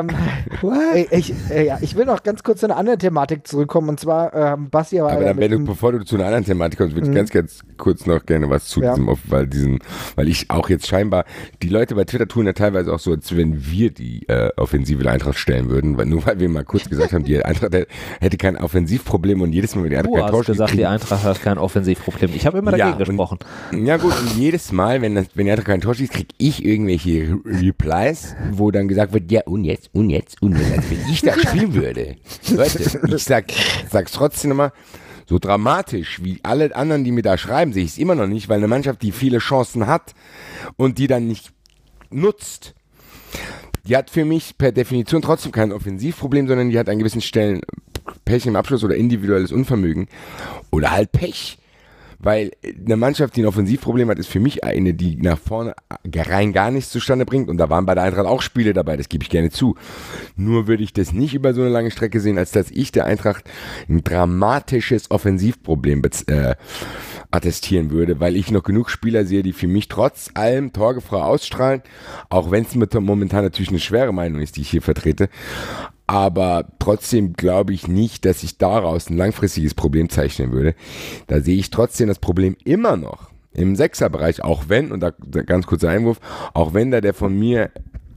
Ich will noch ganz kurz zu einer anderen Thematik zurückkommen, und zwar Basti war...
Aber dann, bevor du zu einer anderen Thematik kommst, würde ich ganz kurz noch gerne was zu diesem, weil ich auch jetzt scheinbar... Die Leute bei Twitter tun ja teilweise auch so, als wenn wir die Offensive der Eintracht stellen würden, weil wir mal kurz gesagt haben, die Eintracht hätte kein Offensivproblem und jedes Mal, wenn die Eintracht kein Tor schießt,
die Eintracht hat kein Offensivproblem. Ich habe immer dagegen gesprochen.
Ja gut, und jedes Mal, wenn die Eintracht kein Tor schießt, kriege ich irgendwelche Replies, wo dann gesagt wird, ja und jetzt, als wenn ich das spielen würde. Leute, ich sag's trotzdem nochmal, so dramatisch wie alle anderen, die mir da schreiben, sehe ich es immer noch nicht, weil eine Mannschaft, die viele Chancen hat und die dann nicht nutzt, die hat für mich per Definition trotzdem kein Offensivproblem, sondern die hat an gewissen Stellen Pech im Abschluss oder individuelles Unvermögen oder halt Pech. Weil eine Mannschaft, die ein Offensivproblem hat, ist für mich eine, die nach vorne rein gar nichts zustande bringt. Und da waren bei der Eintracht auch Spiele dabei, das gebe ich gerne zu. Nur würde ich das nicht über so eine lange Strecke sehen, als dass ich der Eintracht ein dramatisches Offensivproblem attestieren würde, weil ich noch genug Spieler sehe, die für mich trotz allem Torgefahr ausstrahlen, auch wenn es momentan natürlich eine schwere Meinung ist, die ich hier vertrete. Aber trotzdem glaube ich nicht, dass ich daraus ein langfristiges Problem zeichnen würde. Da sehe ich trotzdem das Problem immer noch im Sechserbereich, auch wenn, und da ganz kurzer Einwurf, auch wenn der von mir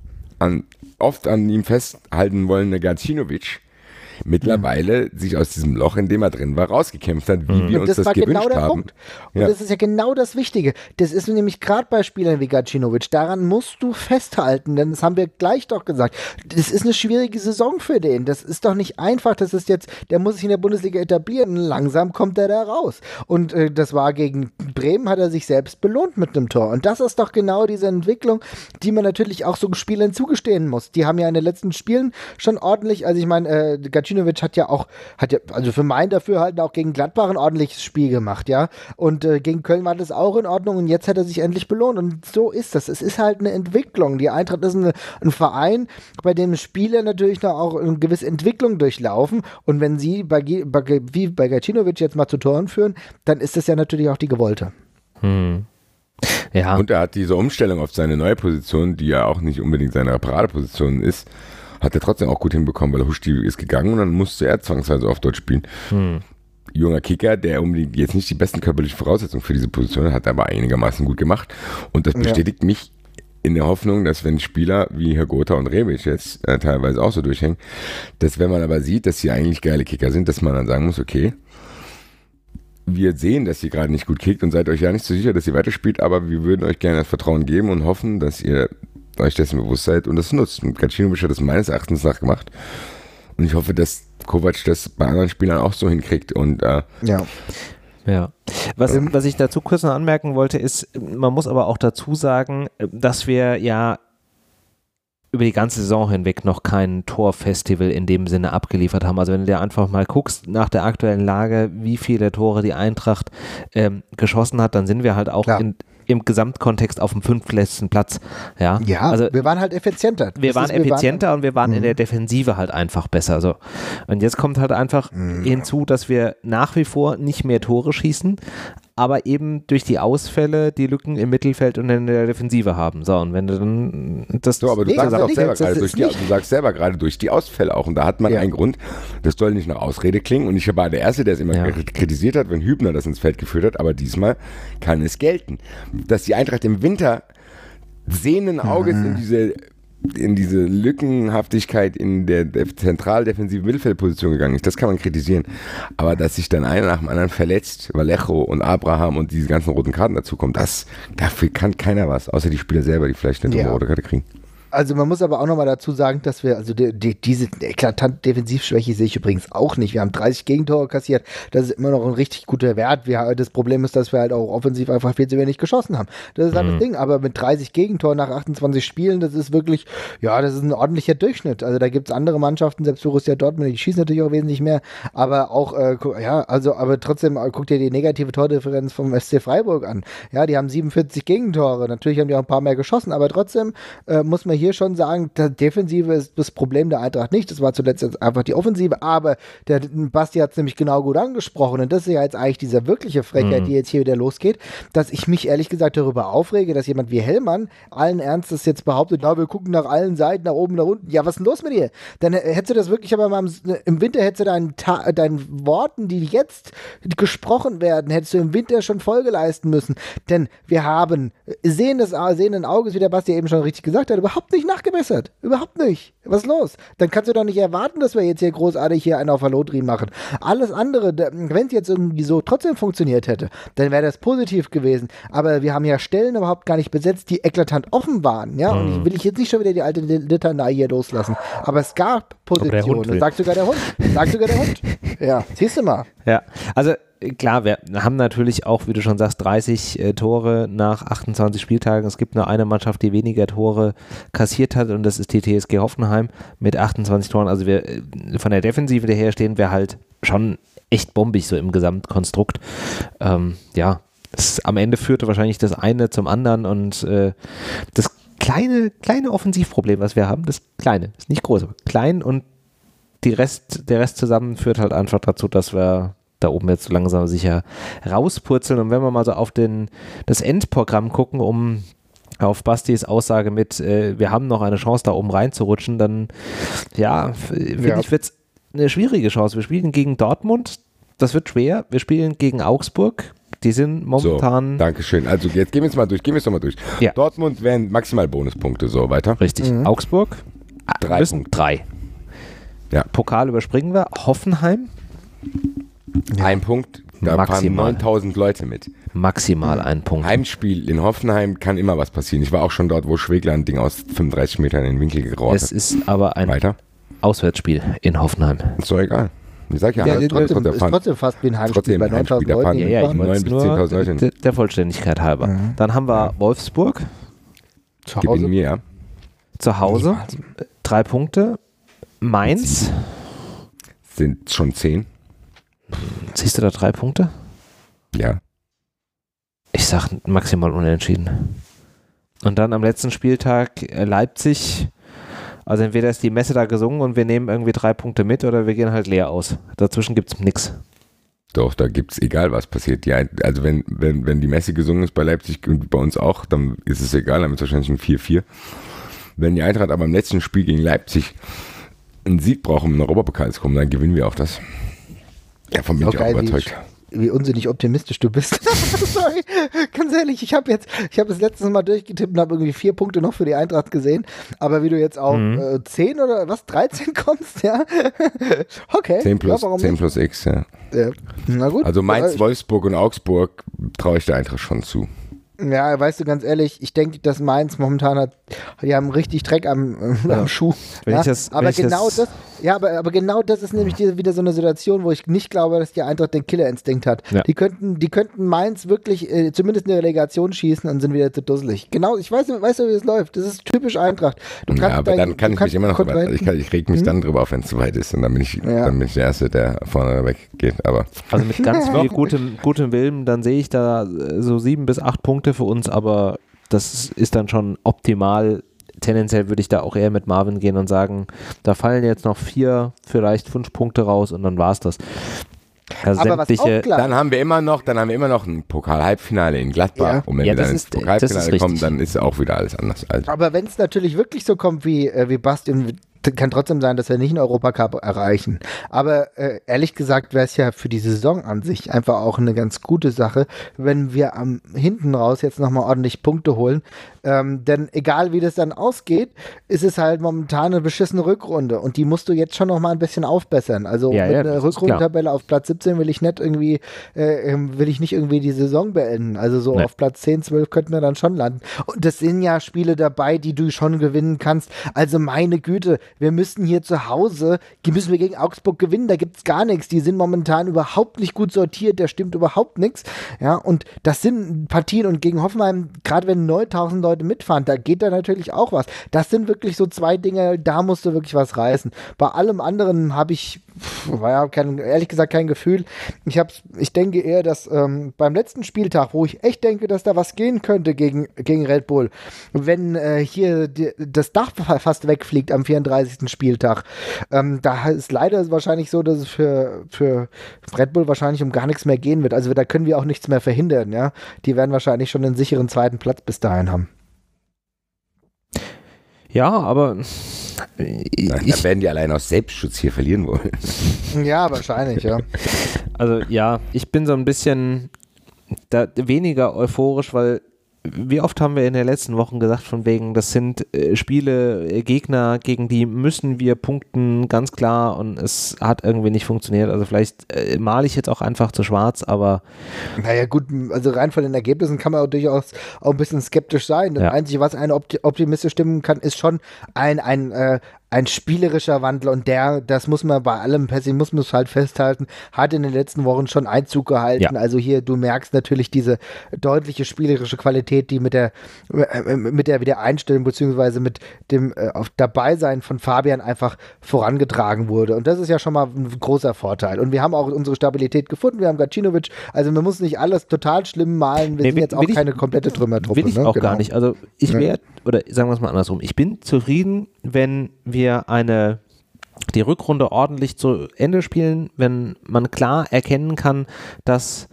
oft an ihm festhalten wollende Gacinovic mittlerweile sich aus diesem Loch, in dem er drin war, rausgekämpft hat, wie wir uns das gewünscht haben. Das war genau der Punkt.
Und das ist ja genau das Wichtige. Das ist nämlich gerade bei Spielern wie Gacinovic, daran musst du festhalten, denn das haben wir gleich doch gesagt. Das ist eine schwierige Saison für den. Das ist doch nicht einfach, das ist jetzt, der muss sich in der Bundesliga etablieren, langsam kommt er da raus. Und das war gegen Bremen, hat er sich selbst belohnt mit einem Tor. Und das ist doch genau diese Entwicklung, die man natürlich auch so Spielern zugestehen muss. Die haben ja in den letzten Spielen schon ordentlich, also ich meine, Gacinovic hat ja also für mein Dafürhalten auch gegen Gladbach ein ordentliches Spiel gemacht, ja. Und gegen Köln war das auch in Ordnung und jetzt hat er sich endlich belohnt. Und so ist das. Es ist halt eine Entwicklung. Die Eintracht ist ein Verein, bei dem Spieler natürlich noch auch eine gewisse Entwicklung durchlaufen. Und wenn sie wie bei Gacinovic jetzt mal zu Toren führen, dann ist das ja natürlich auch die gewollte.
Ja.
Und er hat diese Umstellung auf seine neue Position, die ja auch nicht unbedingt seine Paradeposition ist, hat er trotzdem auch gut hinbekommen, weil Huschti ist gegangen und dann musste er zwangsweise auf Deutsch spielen. Junger Kicker, der unbedingt jetzt nicht die besten körperlichen Voraussetzungen für diese Position hat, aber einigermaßen gut gemacht. Und das bestätigt mich in der Hoffnung, dass wenn Spieler wie Herr Gotha und Rebic jetzt teilweise auch so durchhängen, dass wenn man aber sieht, dass sie eigentlich geile Kicker sind, dass man dann sagen muss, okay, wir sehen, dass ihr gerade nicht gut kickt und seid euch ja nicht so sicher, dass ihr weiterspielt, aber wir würden euch gerne das Vertrauen geben und hoffen, dass ihr euch dessen bewusst seid und das nutzt. Und Gacinovic hat das meines Erachtens nachgemacht. Und ich hoffe, dass Kovac das bei anderen Spielern auch so hinkriegt. Und
ja. Was ich dazu kurz noch anmerken wollte, ist, man muss aber auch dazu sagen, dass wir ja über die ganze Saison hinweg noch kein Torfestival in dem Sinne abgeliefert haben. Also wenn du dir einfach mal guckst nach der aktuellen Lage, wie viele Tore die Eintracht geschossen hat, dann sind wir halt auch im Gesamtkontext auf dem 5. letzten Platz. Ja,
also wir waren halt effizienter.
Wir waren effizienter und wir waren in der Defensive halt einfach besser. So. Und jetzt kommt halt einfach hinzu, dass wir nach wie vor nicht mehr Tore schießen, aber eben durch die Ausfälle die Lücken im Mittelfeld und in der Defensive haben. So, und wenn du dann das...
So, aber du sagst selber gerade durch die Ausfälle auch. Und da hat man einen Grund, das soll nicht nach Ausrede klingen. Und ich war der Erste, der es immer kritisiert hat, wenn Hübner das ins Feld geführt hat. Aber diesmal kann es gelten, dass die Eintracht im Winter sehenden Auges in diese Lückenhaftigkeit in der zentral-defensiven Mittelfeldposition gegangen ist. Das kann man kritisieren. Aber dass sich dann einer nach dem anderen verletzt, Vallejo und Abraham und diese ganzen roten Karten dazukommen, dafür kann keiner was, außer die Spieler selber, die vielleicht eine dumme rote Karte kriegen.
Also man muss aber auch nochmal dazu sagen, dass wir, also diese eklatante Defensivschwäche sehe ich übrigens auch nicht. Wir haben 30 Gegentore kassiert, das ist immer noch ein richtig guter Wert. Das Problem ist, dass wir halt auch offensiv einfach viel zu wenig geschossen haben. Das ist halt das Ding, aber mit 30 Gegentoren nach 28 Spielen, das ist wirklich, das ist ein ordentlicher Durchschnitt. Also da gibt es andere Mannschaften, selbst Borussia Dortmund, die schießen natürlich auch wesentlich mehr, aber auch, aber trotzdem, guck dir die negative Tordifferenz vom SC Freiburg an. Ja, die haben 47 Gegentore, natürlich haben die auch ein paar mehr geschossen, aber trotzdem muss man hier schon sagen, der Defensive ist das Problem der Eintracht nicht. Das war zuletzt jetzt einfach die Offensive, aber der Basti hat es nämlich genau gut angesprochen und das ist ja jetzt eigentlich diese wirkliche Frechheit, die jetzt hier wieder losgeht, dass ich mich ehrlich gesagt darüber aufrege, dass jemand wie Hellmann allen Ernstes jetzt behauptet, wir gucken nach allen Seiten, nach oben, nach unten. Ja, was ist denn los mit dir? Dann hättest du das wirklich aber mal im Winter, hättest du deinen Worten, die jetzt gesprochen werden, hättest du im Winter schon Folge leisten müssen. Denn wir haben sehenden Auges, wie der Basti eben schon richtig gesagt hat, überhaupt nicht nachgebessert. Überhaupt nicht. Was ist los? Dann kannst du doch nicht erwarten, dass wir jetzt hier großartig hier einen auf Hallo-Drehen machen. Alles andere, wenn es jetzt irgendwie so trotzdem funktioniert hätte, dann wäre das positiv gewesen. Aber wir haben ja Stellen überhaupt gar nicht besetzt, die eklatant offen waren. Ja, und ich will jetzt nicht schon wieder die alte Litanei hier loslassen. Aber es gab Positionen. Sagt sogar der Hund. Ja, siehst du mal.
Ja, also klar, wir haben natürlich auch, wie du schon sagst, 30 Tore nach 28 Spieltagen. Es gibt nur eine Mannschaft, die weniger Tore kassiert hat und das ist die TSG Hoffenheim mit 28 Toren. Also wir von der Defensive her stehen wir halt schon echt bombig so im Gesamtkonstrukt. Am Ende führte wahrscheinlich das eine zum anderen und das kleine Offensivproblem, was wir haben, das kleine, ist nicht groß, aber klein und der Rest zusammen führt halt einfach dazu, dass wir da oben jetzt so langsam sicher rauspurzeln. Und wenn wir mal so auf das Endprogramm gucken, um auf Bastis Aussage mit, wir haben noch eine Chance, da oben reinzurutschen, dann finde ich, wird es eine schwierige Chance. Wir spielen gegen Dortmund, das wird schwer. Wir spielen gegen Augsburg, die sind momentan...
So, Dankeschön. Also jetzt gehen wir es doch mal durch. Ja. Dortmund wären maximal Bonuspunkte, so weiter.
Richtig. Augsburg 3. Ja. Pokal überspringen wir. Hoffenheim.
Ja. Ein Punkt, da fahren 9000 Leute mit.
Maximal ein Punkt.
Heimspiel in Hoffenheim kann immer was passieren. Ich war auch schon dort, wo Schwegler ein Ding aus 35 Metern in den Winkel geraucht hat.
Es ist aber ein Auswärtsspiel in Hoffenheim.
Ist doch egal. Ich sag
ist trotzdem fast wie ein Heimspiel bei 9000 Leuten.
Ja, ich meine nur 10.000 Leute. Der Vollständigkeit halber. Dann haben wir Wolfsburg.
Zu Hause.
Mir,
Zu Hause. 3 Punkte. Mainz.
Sind schon 10.
Siehst du da 3 Punkte?
Ja.
Ich sag maximal unentschieden. Und dann am letzten Spieltag Leipzig. Also entweder ist die Messe da gesungen und wir nehmen irgendwie 3 Punkte mit oder wir gehen halt leer aus. Dazwischen gibt's nichts.
Doch, da gibt's egal, was passiert. Also wenn die Messe gesungen ist bei Leipzig und bei uns auch, dann ist es egal, dann ist es wahrscheinlich ein 4-4. Wenn die Eintracht aber im letzten Spiel gegen Leipzig einen Sieg braucht, um in den Europapokal zu kommen, dann gewinnen wir auch das. Ja, von mir bin ich auch überzeugt.
Wie unsinnig optimistisch du bist. Sorry, ganz ehrlich, ich habe das letztes Mal durchgetippt und habe irgendwie 4 Punkte noch für die Eintracht gesehen. Aber wie du jetzt auf 10 oder was, 13 kommst, ja? Okay.
10 plus X, ja.
Na gut.
Also Mainz, Wolfsburg und Augsburg traue ich der Eintracht schon zu.
Ja, weißt du, ganz ehrlich, ich denke, dass Mainz momentan die haben richtig Dreck am Schuh. Aber genau das ist nämlich wieder so eine Situation, wo ich nicht glaube, dass die Eintracht den Killerinstinkt hat. Ja. Die könnten Mainz wirklich zumindest eine Relegation schießen und sind wieder zu dusselig. Genau, ich weiß, wie es läuft. Das ist typisch Eintracht.
Aber dann kann ich mich immer noch ich reg mich dann drüber auf, wenn es zu weit ist. Und dann bin ich der Erste, der vorne weggeht. Also
mit ganz viel gutem Willen, dann sehe ich da so 7 bis 8 Punkte für uns, aber das ist dann schon optimal. Tendenziell würde ich da auch eher mit Marvin gehen und sagen, da fallen jetzt noch 4, vielleicht 5 Punkte raus und dann war es das. Also
aber was auch klar.
Dann haben wir immer noch ein Pokal-Halbfinale in Gladbach. Ja. Und wenn wir dann ins Pokal-Halbfinale kommen, dann ist auch wieder alles anders.
Aber wenn es natürlich wirklich so kommt, wie Bastian, kann trotzdem sein, dass wir nicht einen Europacup erreichen. Aber ehrlich gesagt wäre es ja für die Saison an sich einfach auch eine ganz gute Sache, wenn wir hinten raus jetzt nochmal ordentlich Punkte holen. Denn egal wie das dann ausgeht, ist es halt momentan eine beschissene Rückrunde und die musst du jetzt schon nochmal ein bisschen aufbessern. Also mit einer Rückrundentabelle auf Platz 17 will ich nicht irgendwie die Saison beenden. Also so auf Platz 10, 12 könnten wir dann schon landen. Und das sind ja Spiele dabei, die du schon gewinnen kannst. Also meine Güte, wir müssen hier zu Hause, müssen wir gegen Augsburg gewinnen, da gibt es gar nichts. Die sind momentan überhaupt nicht gut sortiert, da stimmt überhaupt nichts. Ja, und das sind Partien und gegen Hoffenheim, gerade wenn 9000 Leute mitfahren, da geht da natürlich auch was. Das sind wirklich so 2 Dinge, da musst du wirklich was reißen. Bei allem anderen habe ich ehrlich gesagt kein Gefühl. Ich denke eher, dass beim letzten Spieltag, wo ich echt denke, dass da was gehen könnte gegen Red Bull, wenn hier das Dach fast wegfliegt am 34. Spieltag, da ist leider wahrscheinlich so, dass es für Red Bull wahrscheinlich um gar nichts mehr gehen wird. Also da können wir auch nichts mehr verhindern. Ja? Die werden wahrscheinlich schon einen sicheren 2. Platz bis dahin haben.
Ja, aber
da werden die allein aus Selbstschutz hier verlieren wollen.
Ja, wahrscheinlich, ja.
Also ja, ich bin so ein bisschen weniger euphorisch, weil wie oft haben wir in den letzten Wochen gesagt, von wegen, das sind Gegner, gegen die müssen wir punkten, ganz klar, und es hat irgendwie nicht funktioniert. Also vielleicht male ich jetzt auch einfach zu schwarz, aber...
Naja gut, also rein von den Ergebnissen kann man auch durchaus auch ein bisschen skeptisch sein. Das Einzige, was einen optimistisch stimmen kann, ist schon ein spielerischer Wandel und das muss man bei allem Pessimismus halt festhalten, hat in den letzten Wochen schon Einzug gehalten. Ja. Also hier, du merkst natürlich diese deutliche spielerische Qualität, die mit der Wiedereinstellung beziehungsweise mit dem Dabeisein von Fabian einfach vorangetragen wurde. Und das ist ja schon mal ein großer Vorteil. Und wir haben auch unsere Stabilität gefunden. Wir haben Gacinovic, also man muss nicht alles total schlimm malen. Wir sind jetzt auch keine komplette Trümmertruppe.
Will ich auch gar nicht. Also ich wäre, oder sagen wir es mal andersrum, ich bin zufrieden, wenn wir die Rückrunde ordentlich zu Ende spielen, wenn man klar erkennen kann, dass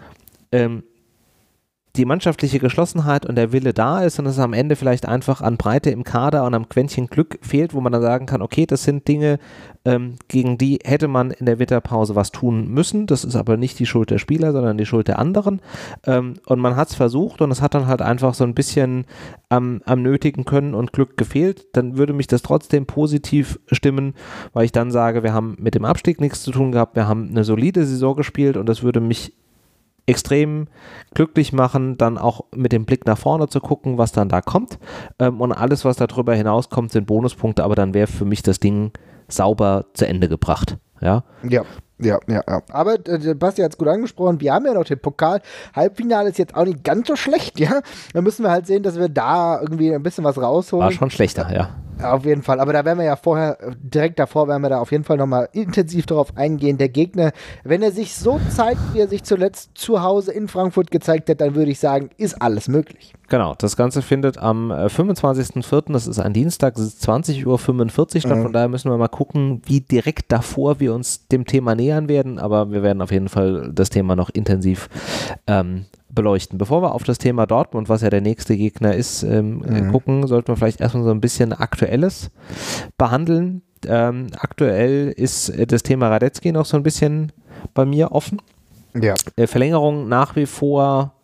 die mannschaftliche Geschlossenheit und der Wille da ist und es am Ende vielleicht einfach an Breite im Kader und am Quäntchen Glück fehlt, wo man dann sagen kann, okay, das sind Dinge, gegen die hätte man in der Winterpause was tun müssen. Das ist aber nicht die Schuld der Spieler, sondern die Schuld der anderen. Und man hat es versucht und es hat dann halt einfach so ein bisschen am nötigen Können und Glück gefehlt. Dann würde mich das trotzdem positiv stimmen, weil ich dann sage, wir haben mit dem Abstieg nichts zu tun gehabt, wir haben eine solide Saison gespielt und das würde mich extrem glücklich machen, dann auch mit dem Blick nach vorne zu gucken, was dann da kommt. Und alles, was darüber hinauskommt, sind Bonuspunkte, aber dann wäre für mich das Ding sauber zu Ende gebracht. Ja.
Ja. Aber Basti hat es gut angesprochen, wir haben ja noch den Pokal. Halbfinale ist jetzt auch nicht ganz so schlecht, ja. Da müssen wir halt sehen, dass wir da irgendwie ein bisschen was rausholen.
War schon schlechter, ja.
Auf jeden Fall, aber da werden wir ja direkt davor werden wir da auf jeden Fall nochmal intensiv drauf eingehen. Der Gegner, wenn er sich so zeigt, wie er sich zuletzt zu Hause in Frankfurt gezeigt hat, dann würde ich sagen, ist alles möglich.
Genau, das Ganze findet am 25.04., das ist ein Dienstag, es ist 20.45 Uhr statt, von daher müssen wir mal gucken, wie direkt davor wir uns dem Thema nähern werden, aber wir werden auf jeden Fall das Thema noch intensiv beleuchten. Bevor wir auf das Thema Dortmund, was ja der nächste Gegner ist, gucken, sollten wir vielleicht erstmal so ein bisschen Aktuelles behandeln. Aktuell ist das Thema Radetzky noch so ein bisschen bei mir offen.
Ja.
Verlängerung nach wie vor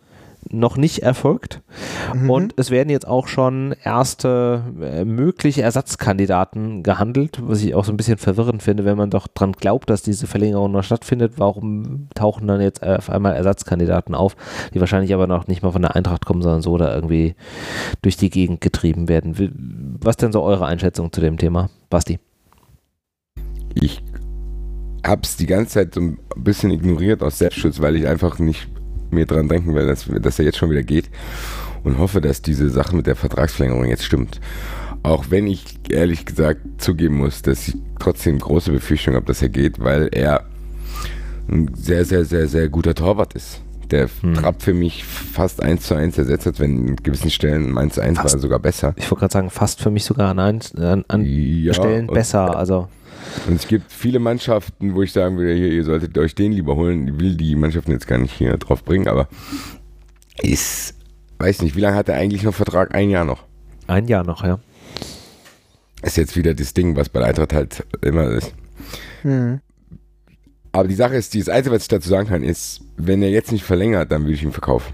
noch nicht erfolgt. Und es werden jetzt auch schon erste mögliche Ersatzkandidaten gehandelt, was ich auch so ein bisschen verwirrend finde, wenn man doch dran glaubt, dass diese Verlängerung noch stattfindet. Warum tauchen dann jetzt auf einmal Ersatzkandidaten auf, die wahrscheinlich aber noch nicht mal von der Eintracht kommen, sondern so da irgendwie durch die Gegend getrieben werden? Was denn so eure Einschätzung zu dem Thema, Basti?
Ich habe es die ganze Zeit so ein bisschen ignoriert aus Selbstschutz, weil ich einfach nicht mir dran denken will, dass er jetzt schon wieder geht und hoffe, dass diese Sache mit der Vertragsverlängerung jetzt stimmt. Auch wenn ich ehrlich gesagt zugeben muss, dass ich trotzdem große Befürchtung habe, dass er geht, weil er ein sehr, sehr, sehr, sehr guter Torwart ist. Der Trapp für mich fast 1:1 ersetzt hat, wenn in gewissen Stellen 1:1 war sogar besser.
Ich wollte gerade sagen, fast für mich sogar an Stellen besser. Also.
Und es gibt viele Mannschaften, wo ich sagen würde, hier, ihr solltet euch den lieber holen. Ich will die Mannschaften jetzt gar nicht hier drauf bringen, aber weiß nicht, wie lange hat er eigentlich noch Vertrag? Ein Jahr noch.
Ein Jahr noch, ja.
Ist jetzt wieder das Ding, was bei der Eintracht halt immer ist. Aber die Sache ist, das Einzige, was ich dazu sagen kann, ist, wenn er jetzt nicht verlängert, dann würde ich ihn verkaufen.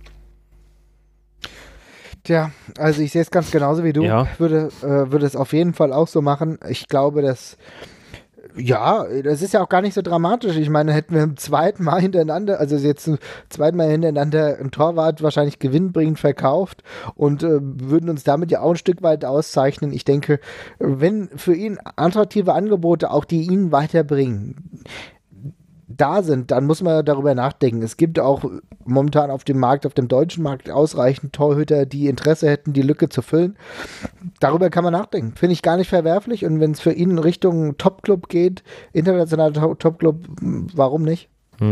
Tja, also ich sehe es ganz genauso wie du.
Ja.
Würde es auf jeden Fall auch so machen. Ich glaube, das ist ja auch gar nicht so dramatisch. Ich meine, hätten wir im zweiten Mal hintereinander, also jetzt ein zweites hintereinander ein Torwart wahrscheinlich gewinnbringend verkauft und würden uns damit ja auch ein Stück weit auszeichnen. Ich denke, wenn für ihn attraktive Angebote, auch die ihn weiterbringen, da sind, dann muss man darüber nachdenken. Es gibt auch momentan auf dem Markt, auf dem deutschen Markt ausreichend Torhüter, die Interesse hätten, die Lücke zu füllen. Darüber kann man nachdenken. Finde ich gar nicht verwerflich. Und wenn es für ihn in Richtung Top-Club geht, internationaler Top-Club, warum nicht?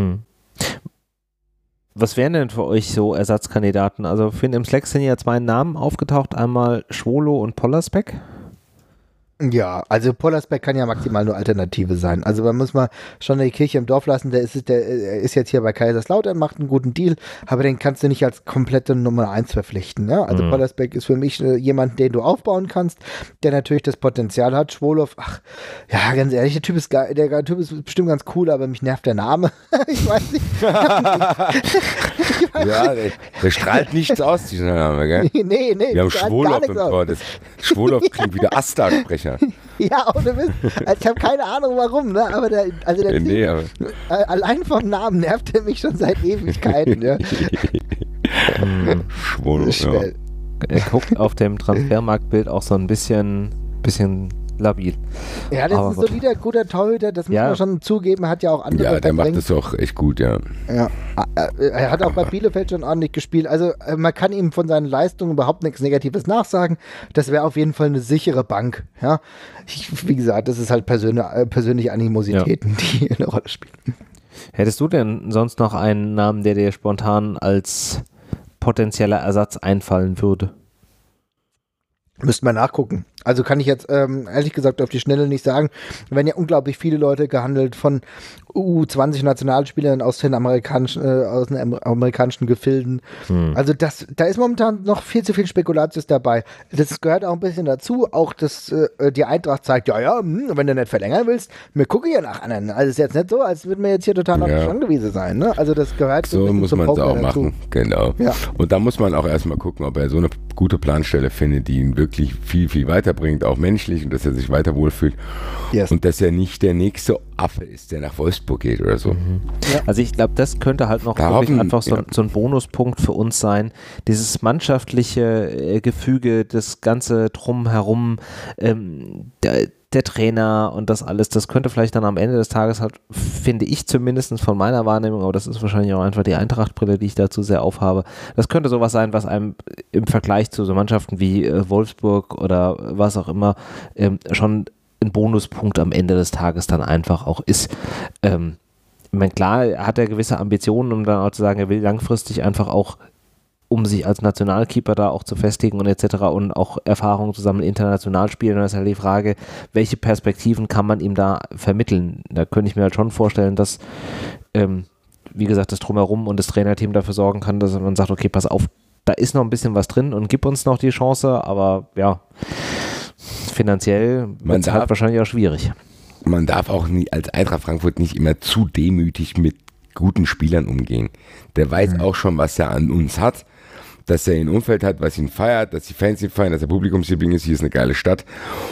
Was wären denn für euch so Ersatzkandidaten? Also für im Slack sind ja zwei Namen aufgetaucht, einmal Schwolo und Pollersbeck.
Ja, also Pollersbeck kann ja maximal nur Alternative sein. Also man muss mal schon die Kirche im Dorf lassen. Der ist jetzt hier bei Kaiserslautern, macht einen guten Deal, aber den kannst du nicht als komplette Nummer 1 verpflichten. Ne? Also Pollersbeck ist für mich jemand, den du aufbauen kannst, der natürlich das Potenzial hat. Schwolow, ganz ehrlich, der Typ ist bestimmt ganz cool, aber mich nervt der Name. Ich weiß nicht.
Der strahlt nichts aus, dieser Name, gell?
Nee.
Wir haben Schwolow im Tor. Schwolow klingt wie der Asta-Sprecher.
Ja, ohne Mist. Also ich habe keine Ahnung warum, ne? Aber der allein vom Namen nervt er mich schon seit Ewigkeiten. Ja.
Schwolow, ja.
Er guckt auf dem Transfermarktbild auch so ein bisschen labil.
Ja, das ist ein solider, guter Torhüter, das muss man schon zugeben, hat ja auch andere.
Ja, der macht das auch echt gut, ja.
Er hat auch bei Bielefeld schon ordentlich gespielt, also man kann ihm von seinen Leistungen überhaupt nichts Negatives nachsagen, das wäre auf jeden Fall eine sichere Bank, ja. Wie gesagt, das ist halt persönliche Animositäten, die eine Rolle spielen.
Hättest du denn sonst noch einen Namen, der dir spontan als potenzieller Ersatz einfallen würde?
Müsste man nachgucken. Also kann ich jetzt ehrlich gesagt auf die Schnelle nicht sagen. Es werden ja unglaublich viele Leute gehandelt von U20-Nationalspielern aus den amerikanischen Gefilden. Also da ist momentan noch viel zu viel Spekulatius dabei. Das gehört auch ein bisschen dazu. Auch, dass die Eintracht sagt, wenn du nicht verlängern willst, wir gucken ja nach anderen. Also es ist jetzt nicht so, als würden wir jetzt hier total auf dich angewiesen sein. Ne? Also das gehört
so muss man es auch machen. Genau. Ja. Und da muss man auch erstmal gucken, ob er so eine gute Planstelle findet, die ihn wirklich viel, viel weiterbringt, auch menschlich, und dass er sich weiter wohlfühlt. Yes. Und dass er nicht der nächste Affe ist, der nach Wolfsburg geht oder so.
Ja. Also ich glaube, das könnte halt noch wirklich einfach so ein Bonuspunkt für uns sein. Dieses mannschaftliche Gefüge, das ganze Drumherum, der Trainer und das alles, das könnte vielleicht dann am Ende des Tages halt, finde ich zumindest von meiner Wahrnehmung, aber das ist wahrscheinlich auch einfach die Eintracht-Brille, die ich dazu sehr aufhabe, das könnte sowas sein, was einem im Vergleich zu so Mannschaften wie Wolfsburg oder was auch immer schon ein Bonuspunkt am Ende des Tages dann einfach auch ist. Ich meine, klar hat er gewisse Ambitionen, um dann auch zu sagen, er will langfristig einfach auch, um sich als Nationalkeeper da auch zu festigen und etc. und auch Erfahrungen zu sammeln, international spielen. Und das ist halt die Frage, welche Perspektiven kann man ihm da vermitteln? Da könnte ich mir halt schon vorstellen, dass, wie gesagt, das Drumherum und das Trainerteam dafür sorgen kann, dass man sagt, okay, pass auf, da ist noch ein bisschen was drin und gib uns noch die Chance, aber ja, finanziell wird es halt wahrscheinlich auch schwierig.
Man darf auch nie, als Eintracht Frankfurt nicht immer zu demütig mit guten Spielern umgehen. Der weiß auch schon, was er an uns hat, dass er ein Umfeld hat, was ihn feiert, dass die Fans ihn feiern, dass er Publikumsliebling ist, hier ist eine geile Stadt.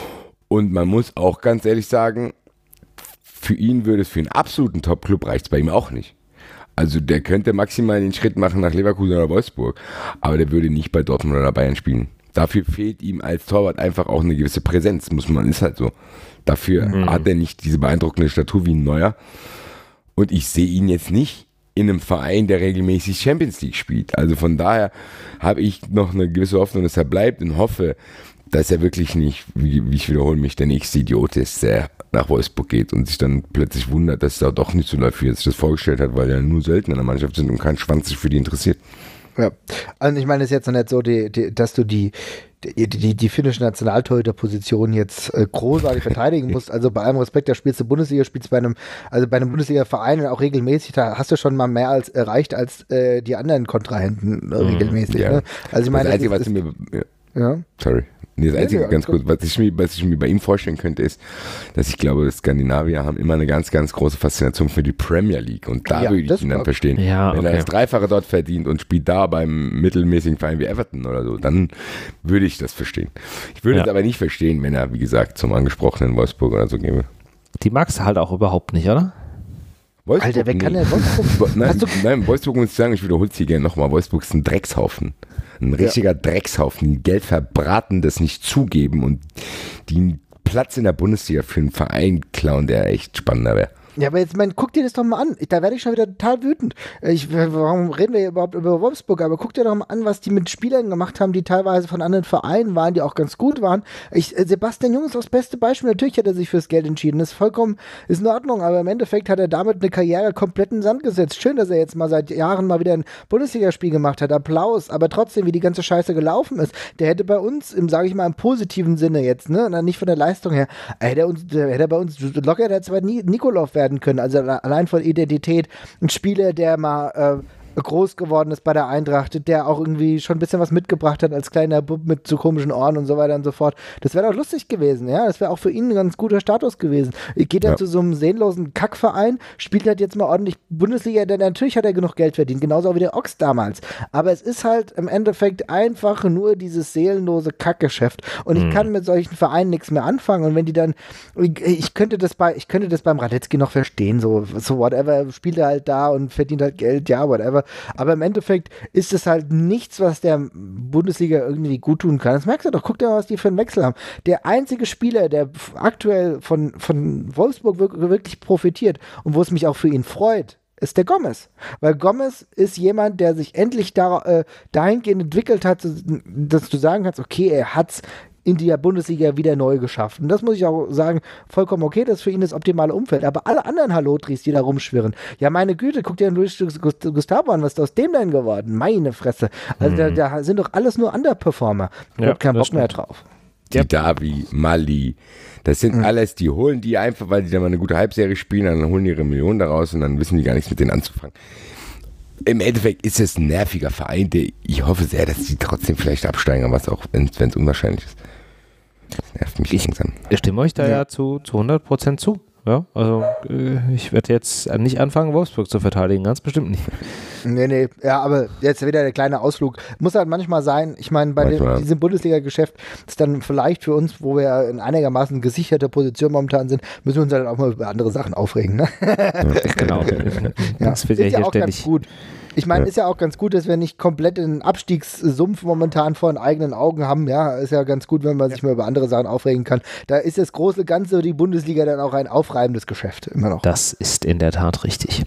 Und man muss auch ganz ehrlich sagen, für ihn würde es für einen absoluten Top-Club reicht es bei ihm auch nicht. Also der könnte maximal den Schritt machen nach Leverkusen oder Wolfsburg, aber der würde nicht bei Dortmund oder Bayern spielen. Dafür fehlt ihm als Torwart einfach auch eine gewisse Präsenz, ist halt so. Dafür hat er nicht diese beeindruckende Statur wie ein Neuer. Und ich sehe ihn jetzt nicht in einem Verein, der regelmäßig Champions League spielt. Also von daher habe ich noch eine gewisse Hoffnung, dass er bleibt und hoffe, dass er wirklich nicht, wie ich wiederhole mich, der nächste Idiot ist, der nach Wolfsburg geht und sich dann plötzlich wundert, dass es da doch nicht so läuft, wie er sich das vorgestellt hat, weil ja nur Söldner in der Mannschaft sind und kein Schwanz sich für die interessiert.
Ja, also ich meine, es ist jetzt noch nicht so, dass du die finnische Nationaltorhüterposition jetzt großartig verteidigen musst. Also bei allem Respekt, da spielst du Bundesliga, spielst bei einem Bundesliga-Verein und auch regelmäßig, da hast du schon mal mehr als erreicht als die anderen Kontrahenten regelmäßig.
Ja.
Ne? Also ich meine,
das Einzige, was mir...
Ja.
Sorry. Nee, das Einzige, ganz kurz, was ich mir bei ihm vorstellen könnte, ist, dass ich glaube, Skandinavier haben immer eine ganz, ganz große Faszination für die Premier League und da würde ich ihn dann verstehen. Ja, wenn er das Dreifache dort verdient und spielt da beim mittelmäßigen Verein wie Everton oder so, dann würde ich das verstehen. Ich würde es aber nicht verstehen, wenn er, wie gesagt, zum angesprochenen Wolfsburg oder so gäbe.
Die magst du halt auch überhaupt nicht, oder?
Wolfsburg,
Alter, wer kann denn Wolfsburg?
Nein, Wolfsburg muss ich sagen, ich wiederhole es hier gerne nochmal, Wolfsburg ist ein Dreckshaufen. Ein richtiger Dreckshaufen, die Geld verbraten, das nicht zugeben und die einen Platz in der Bundesliga für einen Verein klauen, der echt spannender wäre.
Ja, aber jetzt, guck dir das doch mal an. Da werde ich schon wieder total wütend. Warum reden wir hier überhaupt über Wolfsburg? Aber guck dir doch mal an, was die mit Spielern gemacht haben, die teilweise von anderen Vereinen waren, die auch ganz gut waren. Sebastian Jung ist das beste Beispiel. Natürlich hat er sich fürs Geld entschieden. Das ist in Ordnung, aber im Endeffekt hat er damit eine Karriere komplett in den Sand gesetzt. Schön, dass er jetzt mal seit Jahren mal wieder ein Bundesligaspiel gemacht hat. Applaus. Aber trotzdem, wie die ganze Scheiße gelaufen ist, der hätte bei uns, sage ich mal, im positiven Sinne jetzt, ne, nicht von der Leistung her, hätte er bei uns locker der zweite Nikolov werden können, also allein von Identität, ein Spieler, der mal groß geworden ist bei der Eintracht, der auch irgendwie schon ein bisschen was mitgebracht hat als kleiner Bub mit so komischen Ohren und so weiter und so fort. Das wäre doch lustig gewesen, ja, das wäre auch für ihn ein ganz guter Status gewesen. Geht er zu so einem seelenlosen Kackverein, spielt halt jetzt mal ordentlich Bundesliga, denn natürlich hat er genug Geld verdient, genauso auch wie der Ochs damals. Aber es ist halt im Endeffekt einfach nur dieses seelenlose Kackgeschäft und ich kann mit solchen Vereinen nichts mehr anfangen und wenn die dann, ich könnte das beim Radetzky noch verstehen, so whatever, spielt er halt da und verdient halt Geld, ja, whatever. Aber im Endeffekt ist es halt nichts, was der Bundesliga irgendwie gut tun kann. Das merkst du doch, guck dir mal, was die für einen Wechsel haben. Der einzige Spieler, der aktuell von Wolfsburg wirklich profitiert und wo es mich auch für ihn freut, ist der Gomez. Weil Gomez ist jemand, der sich endlich dahingehend entwickelt hat, dass du sagen kannst, okay, er hat's in der Bundesliga wieder neu geschafft. Und das muss ich auch sagen, vollkommen okay, das ist für ihn das optimale Umfeld. Aber alle anderen Halotris, die da rumschwirren, ja meine Güte, guck dir Luis Gustavo an, was ist aus dem denn geworden? Meine Fresse. Also da sind doch alles nur Underperformer. Ich hab keinen Bock mehr drauf.
Die Davi, Mali, das sind alles, die holen die einfach, weil die dann mal eine gute Halbserie spielen, dann holen die ihre Millionen daraus und dann wissen die gar nichts mit denen anzufangen. Im Endeffekt ist es ein nerviger Verein, ich hoffe sehr, dass die trotzdem vielleicht absteigen, was auch, wenn es unwahrscheinlich ist. Das nervt mich langsam.
Ich stimme euch da ja zu 100% zu. Ja, also ich werde jetzt nicht anfangen, Wolfsburg zu verteidigen, ganz bestimmt nicht.
Nee, ja, aber jetzt wieder der kleine Ausflug. Muss halt manchmal sein, ich meine, bei diesem Bundesliga-Geschäft ist dann vielleicht für uns, wo wir in einigermaßen gesicherter Position momentan sind, müssen wir uns halt auch mal über andere Sachen aufregen. Ne?
Ja, genau. Das wird
ja auch ganz gut. Ich meine, ist ja auch ganz gut, dass wir nicht komplett den Abstiegssumpf momentan vor den eigenen Augen haben. Ja, ist ja ganz gut, wenn man sich mal über andere Sachen aufregen kann. Da ist das große Ganze, die Bundesliga, dann auch ein aufreibendes Geschäft. Immer noch.
Das ist in der Tat richtig.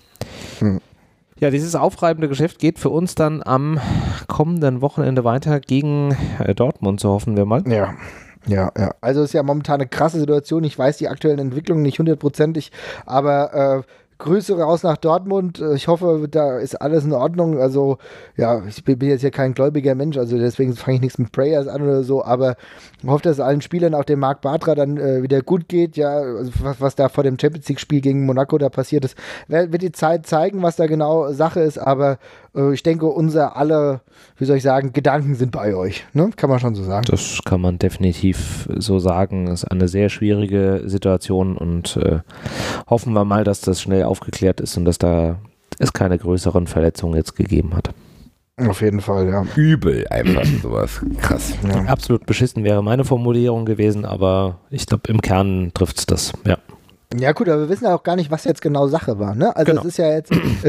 Ja, dieses aufreibende Geschäft geht für uns dann am kommenden Wochenende weiter gegen Dortmund, so hoffen wir mal.
Ja. Also ist ja momentan eine krasse Situation. Ich weiß die aktuellen Entwicklungen nicht 100%, aber Grüße raus nach Dortmund. Ich hoffe, da ist alles in Ordnung. Also, ja, ich bin jetzt ja kein gläubiger Mensch, also deswegen fange ich nichts mit Prayers an oder so, aber ich hoffe, dass allen Spielern, auch dem Marc Bartra, dann wieder gut geht. Ja, also was da vor dem Champions League-Spiel gegen Monaco da passiert ist, wird die Zeit zeigen, was da genau Sache ist, aber ich denke, alle, wie soll ich sagen, Gedanken sind bei euch. Ne? Kann man schon so sagen.
Das kann man definitiv so sagen. Es ist eine sehr schwierige Situation und hoffen wir mal, dass das schnell aufgeklärt ist und dass da es keine größeren Verletzungen jetzt gegeben hat.
Auf jeden Fall, ja.
Übel einfach sowas. Krass.
Ja.
Absolut beschissen wäre meine Formulierung gewesen, aber ich glaube, im Kern trifft es das, ja.
Ja gut, aber wir wissen ja auch gar nicht, was jetzt genau Sache war, ne? Also
genau.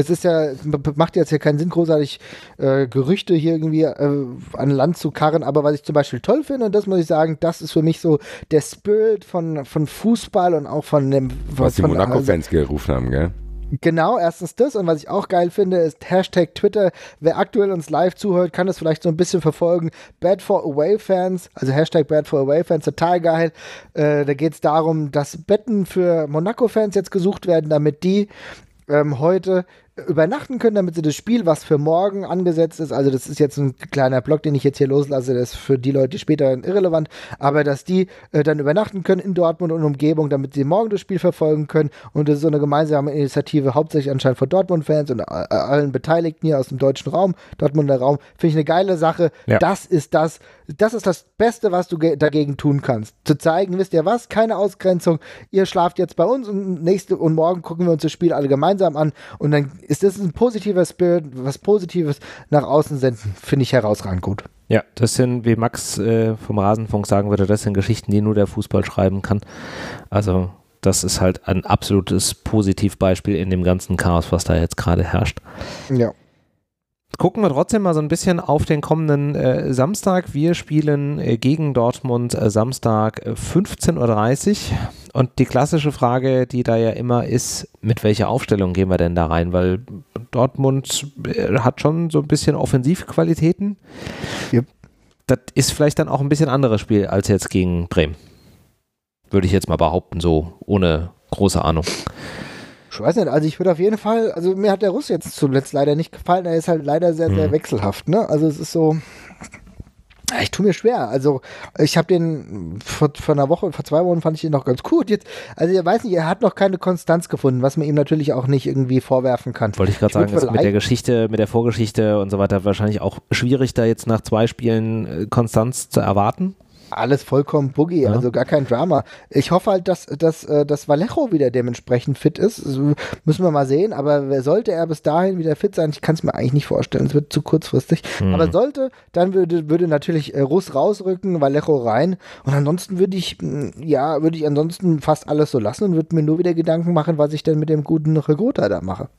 macht jetzt hier keinen Sinn, großartig Gerüchte hier irgendwie an Land zu karren, aber was ich zum Beispiel toll finde, und das muss ich sagen, das ist für mich so der Spirit von Fußball und auch von dem...
Was die Monaco-Fans gerufen haben, gell?
Genau, erstens das, und was ich auch geil finde, ist Hashtag Twitter. Wer aktuell uns live zuhört, kann das vielleicht so ein bisschen verfolgen. Bad for Away Fans, also Hashtag Bad for Away Fans, total geil. Da geht es darum, dass Betten für Monaco-Fans jetzt gesucht werden, damit die heute übernachten können, damit sie das Spiel, was für morgen angesetzt ist, also das ist jetzt ein kleiner Block, den ich jetzt hier loslasse, das ist für die Leute später irrelevant, aber dass die dann übernachten können in Dortmund und Umgebung, damit sie morgen das Spiel verfolgen können, und das ist so eine gemeinsame Initiative, hauptsächlich anscheinend von Dortmund-Fans und allen Beteiligten hier aus dem deutschen Raum, Dortmunder Raum, finde ich eine geile Sache. Ja. Das ist das Beste, was du dagegen tun kannst. Zu zeigen, wisst ihr was, keine Ausgrenzung, ihr schlaft jetzt bei uns und morgen gucken wir uns das Spiel alle gemeinsam an, und dann ist das ein positiver Spirit, was Positives nach außen senden, finde ich herausragend gut.
Ja, das sind, wie Max vom Rasenfunk sagen würde, das sind Geschichten, die nur der Fußball schreiben kann. Also das ist halt ein absolutes Positivbeispiel in dem ganzen Chaos, was da jetzt gerade herrscht.
Ja.
Gucken wir trotzdem mal so ein bisschen auf den kommenden Samstag. Wir spielen gegen Dortmund Samstag 15:30 Uhr. Und die klassische Frage, die da ja immer ist, mit welcher Aufstellung gehen wir denn da rein? Weil Dortmund hat schon so ein bisschen Offensivqualitäten.
Yep.
Das ist vielleicht dann auch ein bisschen anderes Spiel als jetzt gegen Bremen. Würde ich jetzt mal behaupten, so ohne große Ahnung.
Ich weiß nicht, also ich würde auf jeden Fall, also mir hat der Russ jetzt zuletzt leider nicht gefallen, er ist halt leider sehr, sehr wechselhaft, ne? Also es ist so, ich tue mir schwer, also ich habe den vor 2 Wochen fand ich ihn noch ganz gut, jetzt, also ich weiß nicht, er hat noch keine Konstanz gefunden, was man ihm natürlich auch nicht irgendwie vorwerfen kann.
Wollte ich gerade sagen, ist mit der Geschichte, mit der Vorgeschichte und so weiter wahrscheinlich auch schwierig, da jetzt nach 2 Spielen Konstanz zu erwarten.
Alles vollkommen boogie, ja. Also gar kein Drama. Ich hoffe halt, dass Vallejo wieder dementsprechend fit ist. Also müssen wir mal sehen, aber sollte er bis dahin wieder fit sein, ich kann es mir eigentlich nicht vorstellen, es wird zu kurzfristig. Aber sollte, dann würde natürlich Russ rausrücken, Vallejo rein, und ansonsten würde ich ansonsten fast alles so lassen und würde mir nur wieder Gedanken machen, was ich denn mit dem guten Regota da mache.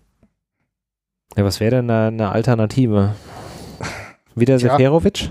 Ja, was wäre denn eine Alternative? Wieder Seferovic?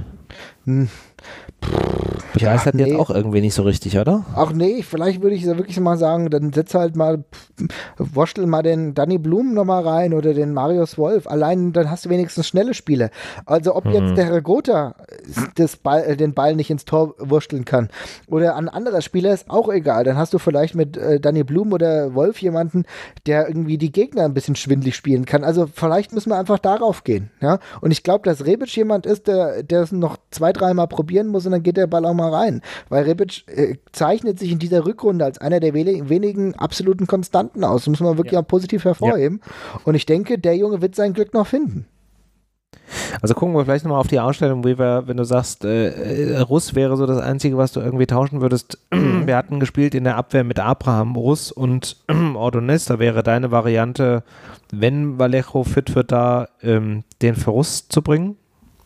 Ich weiß halt jetzt auch irgendwie nicht so richtig, oder?
Ach nee, vielleicht würde ich wirklich mal sagen, dann setz halt mal, wurschtel mal den Danny Blum nochmal rein oder den Marius Wolf. Allein dann hast du wenigstens schnelle Spiele. Also ob jetzt der Regota den Ball nicht ins Tor wursteln kann oder ein anderer Spieler, ist auch egal. Dann hast du vielleicht mit Danny Blum oder Wolf jemanden, der irgendwie die Gegner ein bisschen schwindlig spielen kann. Also vielleicht müssen wir einfach darauf gehen. Ja? Und ich glaube, dass Rebic jemand ist, der es noch 2-3 Mal probieren muss, und dann geht der Ball auch mal rein. Weil Rebic zeichnet sich in dieser Rückrunde als einer der wenigen absoluten Konstanten aus. Das muss man wirklich auch positiv hervorheben. Ja. Und ich denke, der Junge wird sein Glück noch finden.
Also gucken wir vielleicht nochmal auf die Ausstellung, wenn du sagst, Russ wäre so das Einzige, was du irgendwie tauschen würdest. Wir hatten gespielt in der Abwehr mit Abraham, Russ und Ordonez. Da wäre deine Variante, wenn Vallejo fit wird, da den für Russ zu bringen.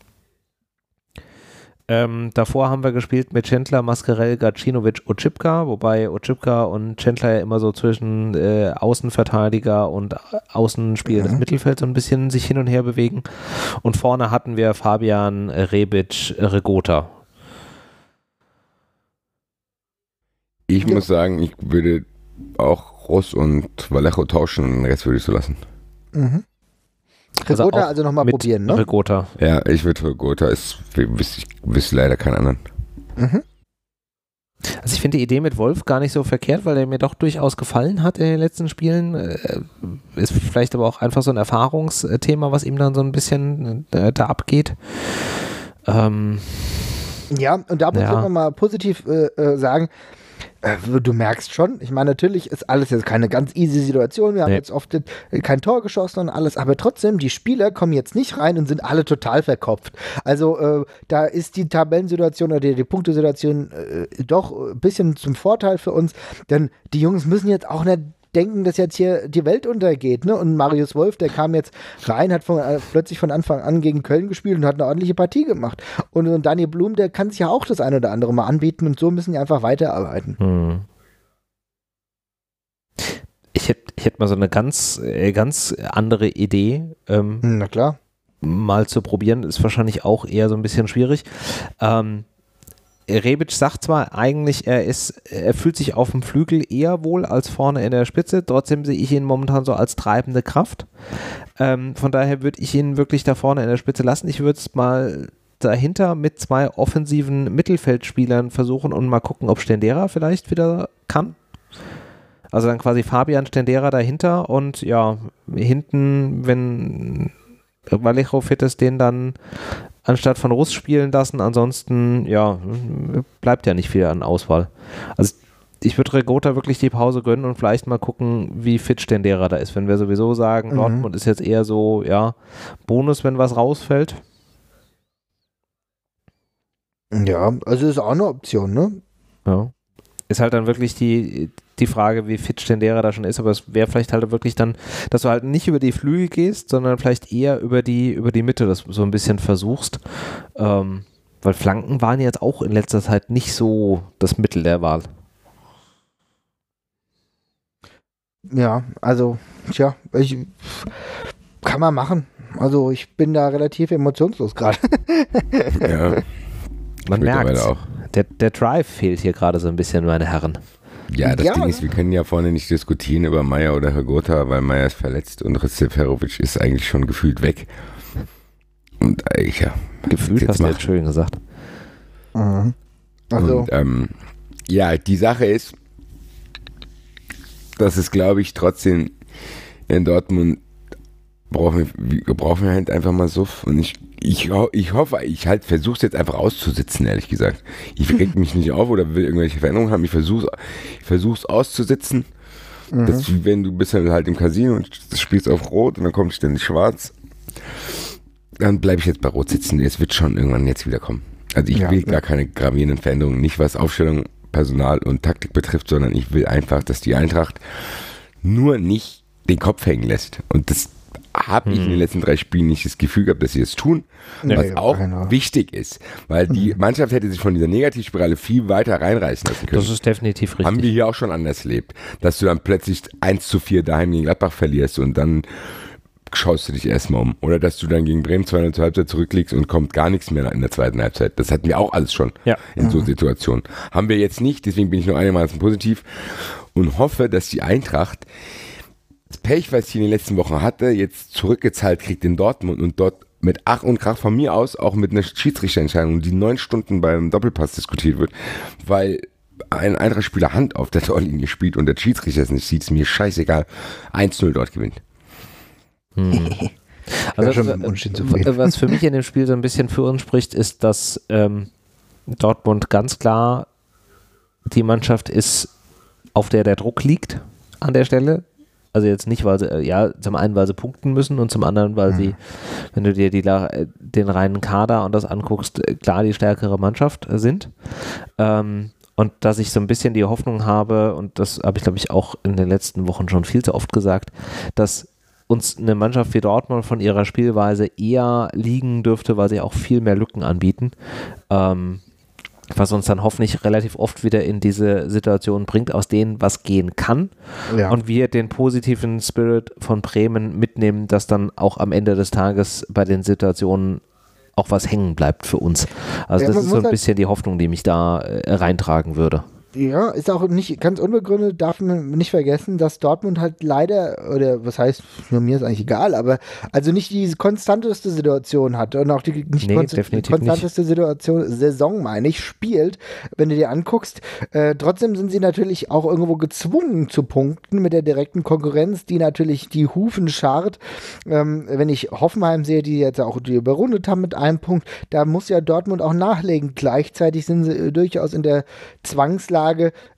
Davor haben wir gespielt mit Chandler, Mascarell, Gacinovic, Oczipka, wobei Oczipka und Chandler ja immer so zwischen Außenverteidiger und Außenspieler des Mittelfelds so ein bisschen sich hin und her bewegen. Und vorne hatten wir Fabian, Rebic, Regota.
Ich muss sagen, ich würde auch Russ und Vallejo tauschen, den Rest würde ich so lassen.
Regota also nochmal probieren, ne?
Regota.
Ja, ich würde Regota. Ich wüsste leider keinen anderen.
Also ich finde die Idee mit Wolf gar nicht so verkehrt, weil er mir doch durchaus gefallen hat in den letzten Spielen. Ist vielleicht aber auch einfach so ein Erfahrungsthema, was ihm dann so ein bisschen da abgeht.
Ja, und da muss ich nochmal positiv sagen, du merkst schon, ich meine, natürlich ist alles jetzt keine ganz easy Situation, wir haben jetzt oft kein Tor geschossen und alles, aber trotzdem, die Spieler kommen jetzt nicht rein und sind alle total verkopft. Also da ist die Tabellensituation oder die Punktesituation doch ein bisschen zum Vorteil für uns, denn die Jungs müssen jetzt auch nicht denken, dass jetzt hier die Welt untergeht, ne? Und Marius Wolf, der kam jetzt rein, hat plötzlich von Anfang an gegen Köln gespielt und hat eine ordentliche Partie gemacht. Und Daniel Blum, der kann sich ja auch das ein oder andere mal anbieten und so müssen die einfach weiterarbeiten.
Ich hätte mal so eine ganz andere Idee.
Na klar.
Mal zu probieren, ist wahrscheinlich auch eher so ein bisschen schwierig. Rebic sagt zwar eigentlich, er fühlt sich auf dem Flügel eher wohl als vorne in der Spitze, trotzdem sehe ich ihn momentan so als treibende Kraft. Von daher würde ich ihn wirklich da vorne in der Spitze lassen. Ich würde es mal dahinter mit 2 offensiven Mittelfeldspielern versuchen und mal gucken, ob Stendera vielleicht wieder kann. Also dann quasi Fabian Stendera dahinter und ja, hinten, wenn Vallejo fit ist, den dann anstatt von Russ spielen lassen. Ansonsten, ja, bleibt ja nicht viel an Auswahl. Also ich würde Regota wirklich die Pause gönnen und vielleicht mal gucken, wie fit Stendera da ist. Wenn wir sowieso sagen, Dortmund ist jetzt eher so, ja, Bonus, wenn was rausfällt.
Ja, also ist auch eine Option, ne?
Ja. Ist halt dann wirklich die Frage, wie fit Stendera da schon ist, aber es wäre vielleicht halt wirklich dann, dass du halt nicht über die Flügel gehst, sondern vielleicht eher über die Mitte das so ein bisschen versuchst, weil Flanken waren jetzt auch in letzter Zeit nicht so das Mittel der Wahl.
Ja, also, tja, kann man machen. Also ich bin da relativ emotionslos gerade.
Ja,
man merkt auch. Der Drive fehlt hier gerade so ein bisschen, meine Herren.
Ja, das Ding ist, wir können ja vorne nicht diskutieren über Meier oder Regota, weil Meier ist verletzt und Seferovic ist eigentlich schon gefühlt weg. Und ja.
Gefühlt hast du jetzt schön gesagt.
Mhm. Also.
Und, ja, die Sache ist, dass es, glaube ich, trotzdem in Dortmund brauchen wir halt einfach mal Suff. Und ich hoffe, ich halt versuche es jetzt einfach auszusitzen, ehrlich gesagt. Ich reg mich nicht auf oder will irgendwelche Veränderungen haben. Ich versuche es auszusitzen. Das, wenn du bist halt im Casino und spielst auf Rot und dann kommt ständig Schwarz, dann bleibe ich jetzt bei Rot sitzen. Es wird schon irgendwann jetzt wieder kommen. Also ich will gar keine gravierenden Veränderungen, nicht was Aufstellung, Personal und Taktik betrifft, sondern ich will einfach, dass die Eintracht nur nicht den Kopf hängen lässt. Und das habe ich in den letzten 3 Spielen nicht das Gefühl gehabt, dass sie es tun, was auch wichtig ist, weil die Mannschaft hätte sich von dieser Negativspirale viel weiter reinreißen lassen können.
Das ist definitiv richtig.
Haben wir hier auch schon anders erlebt, dass du dann plötzlich 1:4 daheim gegen Gladbach verlierst und dann schaust du dich erstmal um. Oder dass du dann gegen Bremen 2-0 zur Halbzeit zurückliegst und kommt gar nichts mehr in der zweiten Halbzeit. Das hatten wir auch alles schon in so Situationen. Haben wir jetzt nicht, deswegen bin ich nur einigermaßen positiv und hoffe, dass die Eintracht das Pech, was sie in den letzten Wochen hatte, jetzt zurückgezahlt kriegt in Dortmund und dort mit Ach und Krach von mir aus auch mit einer Schiedsrichterentscheidung, die 9 Stunden beim Doppelpass diskutiert wird, weil ein Eintracht-Spieler Hand auf der Torlinie spielt und der Schiedsrichter es nicht sieht, ist mir scheißegal, 1:0 dort gewinnt.
Also was für mich in dem Spiel so ein bisschen für uns spricht, ist, dass Dortmund ganz klar die Mannschaft ist, auf der Druck liegt an der Stelle. Also jetzt nicht, weil sie, zum einen, weil sie punkten müssen und zum anderen, weil sie, wenn du dir den reinen Kader und das anguckst, klar die stärkere Mannschaft sind. Und dass ich so ein bisschen die Hoffnung habe, und das habe ich, glaube ich, auch in den letzten Wochen schon viel zu oft gesagt, dass uns eine Mannschaft wie Dortmund von ihrer Spielweise eher liegen dürfte, weil sie auch viel mehr Lücken anbieten. Was uns dann hoffentlich relativ oft wieder in diese Situation bringt, aus denen was gehen kann. Ja. Und wir den positiven Spirit von Bremen mitnehmen, dass dann auch am Ende des Tages bei den Situationen auch was hängen bleibt für uns. Also das ist so ein bisschen die Hoffnung, die mich da reintragen würde.
Ja, ist auch nicht ganz unbegründet, darf man nicht vergessen, dass Dortmund halt leider, oder was heißt, mir ist eigentlich egal, aber also nicht die konstanteste Situation hat und auch die nicht konstanteste Saison, meine ich, spielt, wenn du dir anguckst. Trotzdem sind sie natürlich auch irgendwo gezwungen zu punkten mit der direkten Konkurrenz, die natürlich die Hufen scharrt. Wenn ich Hoffenheim sehe, die jetzt auch die überrundet haben mit einem Punkt, da muss ja Dortmund auch nachlegen. Gleichzeitig sind sie durchaus in der Zwangslage,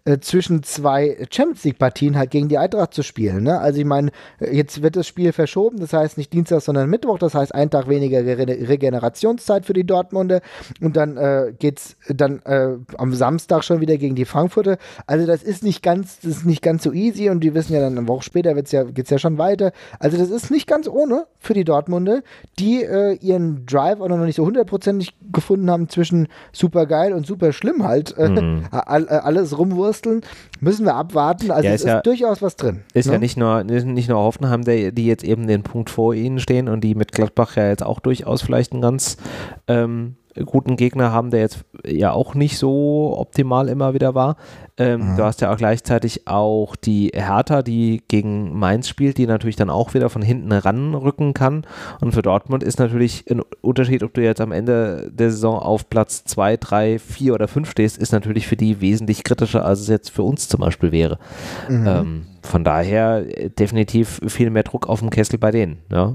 zwischen zwei Champions-League-Partien halt gegen die Eintracht zu spielen. Ne? Also ich meine, jetzt wird das Spiel verschoben, das heißt nicht Dienstag, sondern Mittwoch, das heißt einen Tag weniger Regenerationszeit für die Dortmunder und dann geht's dann am Samstag schon wieder gegen die Frankfurter. Also das ist nicht ganz so easy und die wissen ja dann eine Woche später geht's ja schon weiter. Also das ist nicht ganz ohne für die Dortmunder, die ihren Drive auch noch nicht so 100%ig gefunden haben zwischen super geil und super schlimm halt. Alles rumwursteln, müssen wir abwarten. Also es ist durchaus was drin.
Ist ja nicht nur Hoffenheim, die jetzt eben den Punkt vor ihnen stehen und die mit Gladbach ja jetzt auch durchaus vielleicht einen ganz guten Gegner haben, der jetzt ja auch nicht so optimal immer wieder war. Du hast ja auch gleichzeitig auch die Hertha, die gegen Mainz spielt, die natürlich dann auch wieder von hinten ranrücken kann. Und für Dortmund ist natürlich ein Unterschied, ob du jetzt am Ende der Saison auf Platz 2, 3, 4 oder 5 stehst, ist natürlich für die wesentlich kritischer, als es jetzt für uns zum Beispiel wäre. Von daher definitiv viel mehr Druck auf dem Kessel bei denen. Ja.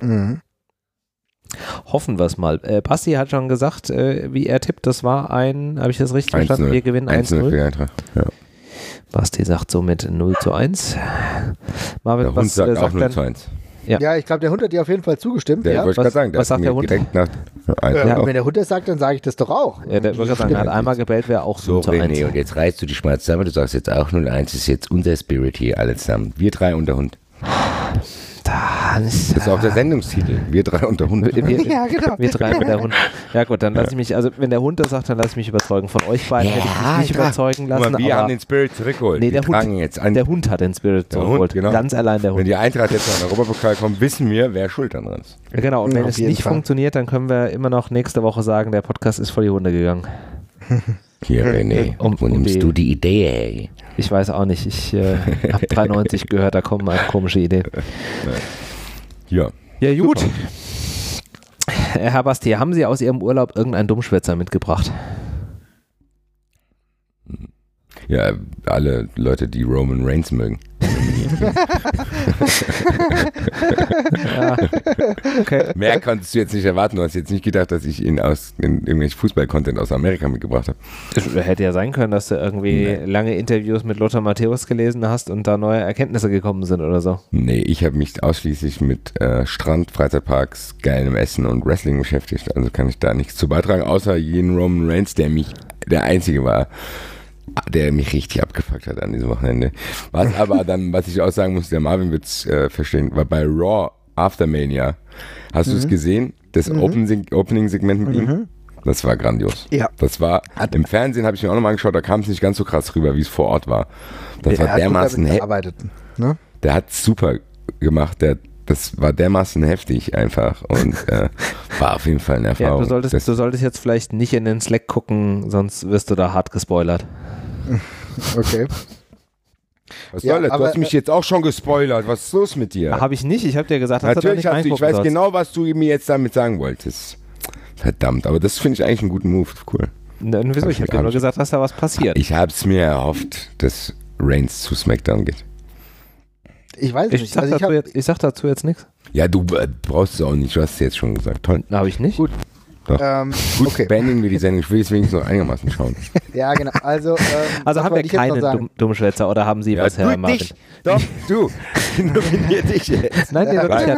Hoffen wir es mal. Basti hat schon gesagt, wie er tippt, das war habe ich das richtig verstanden? Wir gewinnen 1-0.
Ja.
Basti sagt somit 0-1. Marvin,
der Hund sagt auch 0-1.
Ja, ich glaube, der Hund hat dir auf jeden Fall zugestimmt.
Ja. Wollte ich gerade sagen,
was sagt der Hund?
Direkt nach
wenn der Hund das sagt, dann sage ich das doch auch.
Ja, der würde sagen, er hat einmal gebellt, wäre auch
so 0-1. René, und jetzt reißt du dich mal zusammen, du sagst jetzt auch 0-1, das ist jetzt unser Spirit hier alle zusammen. Wir drei und der Hund. Das ist auch der Sendungstitel. Wir drei und der Hund.
Ja, genau.
Wir drei mit der Hund. Ja gut, dann lasse ich mich, also wenn der Hund das sagt, dann lasse ich mich überzeugen. Von euch beiden hätte ich mich nicht überzeugen lassen.
Aber wir haben den Spirit zurückgeholt.
Nee, der Hund hat den Spirit zurückgeholt.
Genau.
Ganz allein der Hund.
Wenn die Eintracht jetzt an den Europapokal kommt, wissen wir, wer schuld daran ist.
Genau, und wenn es nicht funktioniert, dann können wir immer noch nächste Woche sagen, der Podcast ist vor die Hunde gegangen.
Hier, René, wo nimmst du die Idee her?
Ich weiß auch nicht. Ich habe 93 gehört, da kommen halt komische Ideen.
Ja.
Ja, gut. Herr Basti, haben Sie aus Ihrem Urlaub irgendeinen Dummschwätzer mitgebracht?
Ja, alle Leute, die Roman Reigns mögen.
Ja, okay.
Mehr konntest du jetzt nicht erwarten. Du hast jetzt nicht gedacht, dass ich ihn in irgendwelchen Fußball-Content aus Amerika mitgebracht habe.
Hätte ja sein können, dass du irgendwie lange Interviews mit Lothar Matthäus gelesen hast und da neue Erkenntnisse gekommen sind oder so. Nee,
ich habe mich ausschließlich mit Strand, Freizeitparks, geilem Essen und Wrestling beschäftigt. Also kann ich da nichts zu beitragen, außer jenen Roman Reigns, der Einzige war, der mich richtig abgefuckt hat an diesem Wochenende. Was ich auch sagen muss, der Marvin wird es verstehen, war bei Raw Aftermania. Hast du es gesehen? Das Opening-Segment mit ihm? Das war grandios.
Ja.
Das war, im Fernsehen habe ich mir auch nochmal angeschaut, da kam es nicht ganz so krass rüber, wie es vor Ort war. Das war dermaßen heftig. Ne? Der hat super gemacht, das war dermaßen heftig einfach und war auf jeden Fall eine Erfahrung.
Ja, du solltest jetzt vielleicht nicht in den Slack gucken, sonst wirst du da hart gespoilert.
Okay.
Was soll das? Du hast mich jetzt auch schon gespoilert. Was ist los mit dir?
Habe ich nicht. Ich habe dir gesagt, dass
natürlich
du da nicht
ich weiß genau, was du mir jetzt damit sagen wolltest. Verdammt, aber das finde ich eigentlich einen guten Move. Cool.
Wieso? Ich habe dir nur gesagt, dass da was passiert.
Ich habe es mir erhofft, dass Reigns zu SmackDown geht.
Ich weiß nicht.
Ich sag dazu jetzt nichts.
Ja, du brauchst es auch nicht. Du hast es jetzt schon gesagt. Toll.
Habe ich nicht.
Gut.
Gut, okay. Beenden wir die Sendung. Ich will jetzt wenigstens noch einigermaßen schauen.
Ja, genau. Also
haben wir keine Dummschwätzer oder haben Sie was, Herr Marvin?
Doch, du. Nominier dich jetzt.
Nein,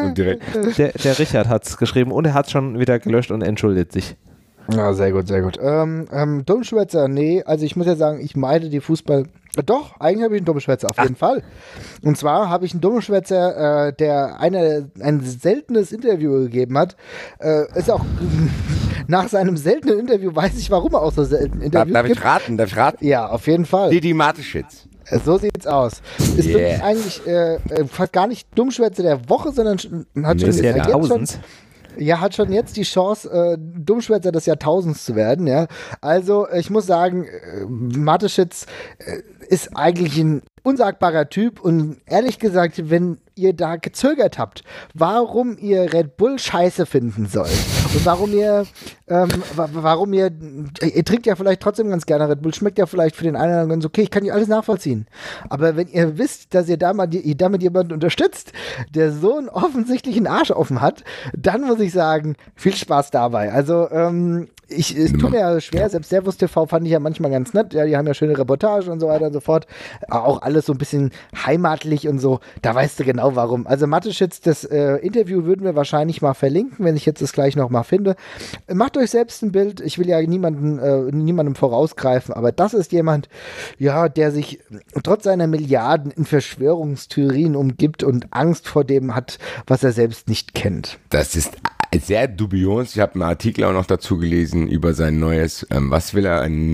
der Richard hat es geschrieben und er hat es schon wieder gelöscht und entschuldigt sich.
Ja, sehr gut, sehr gut. Dummschwätzer, nee, also ich muss ja sagen, ich meide die Fußball... Doch, eigentlich habe ich einen Dummschwätzer, auf jeden Fall. Und zwar habe ich einen Dummschwätzer, der ein seltenes Interview gegeben hat. Ist auch nach seinem seltenen Interview, weiß ich, warum er auch so selten Interviews
Darf ich raten?
Ja, auf jeden Fall.
Didi Mateschitz.
So sieht's aus. Ist für mich eigentlich fast gar nicht Dummschwätzer der Woche, sondern hat schon jetzt die Chance, Dummschwätzer des Jahrtausends zu werden. Ja. Also ich muss sagen, Mateschitz ist eigentlich ein unsagbarer Typ und ehrlich gesagt, wenn ihr da gezögert habt, warum ihr Red Bull scheiße finden sollt und warum ihr trinkt ja vielleicht trotzdem ganz gerne Red Bull, schmeckt ja vielleicht für den einen oder anderen ganz okay, ich kann die alles nachvollziehen, aber wenn ihr wisst, dass ihr damit jemanden unterstützt, der so einen offensichtlichen Arsch offen hat, dann muss ich sagen, viel Spaß dabei. Also es tut mir ja schwer, selbst Servus TV fand ich ja manchmal ganz nett, ja, die haben ja schöne Reportagen und so weiter und so fort, auch alles so ein bisschen heimatlich und so, da weißt du genau warum. Also Mateschitz, das Interview würden wir wahrscheinlich mal verlinken, wenn ich jetzt das gleich noch mal finde. Macht euch selbst ein Bild, ich will ja niemandem vorausgreifen, aber das ist jemand, ja, der sich trotz seiner Milliarden in Verschwörungstheorien umgibt und Angst vor dem hat, was er selbst nicht kennt.
Das ist sehr dubios. Ich habe einen Artikel auch noch dazu gelesen über sein neues, was will er, ein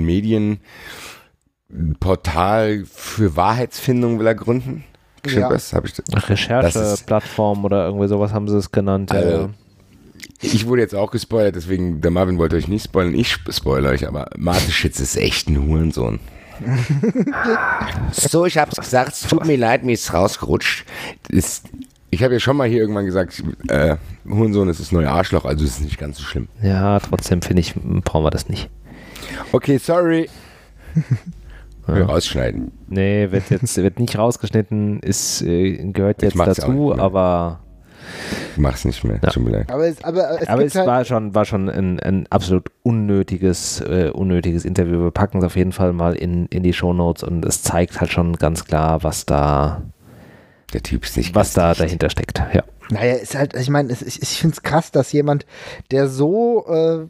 Medienportal für Wahrheitsfindung will er gründen?
Ja.
Rechercheplattform oder irgendwie sowas haben sie es genannt.
Also, ich wurde jetzt auch gespoilert, deswegen, der Marvin wollte euch nicht spoilern, ich spoilere euch, aber Mateschitz ist echt ein Hurensohn. So, ich hab's gesagt, es tut mir leid, mir ist rausgerutscht. Ich habe ja schon mal hier irgendwann gesagt, Hurensohn ist das neue Arschloch, also ist es nicht ganz so schlimm.
Ja, trotzdem finde ich, brauchen wir das nicht.
Okay, sorry. Rausschneiden.
Nee, wird nicht rausgeschnitten, gehört jetzt dazu, aber
ich mach's nicht mehr, tut mir leid.
Aber es
halt war schon ein absolut unnötiges Interview. Wir packen es auf jeden Fall mal in die Shownotes und es zeigt halt schon ganz klar, was da
der Typ ist nicht
was da dahinter steckt, ja.
Naja, ist halt, ich meine, ich finde es krass, dass jemand, der so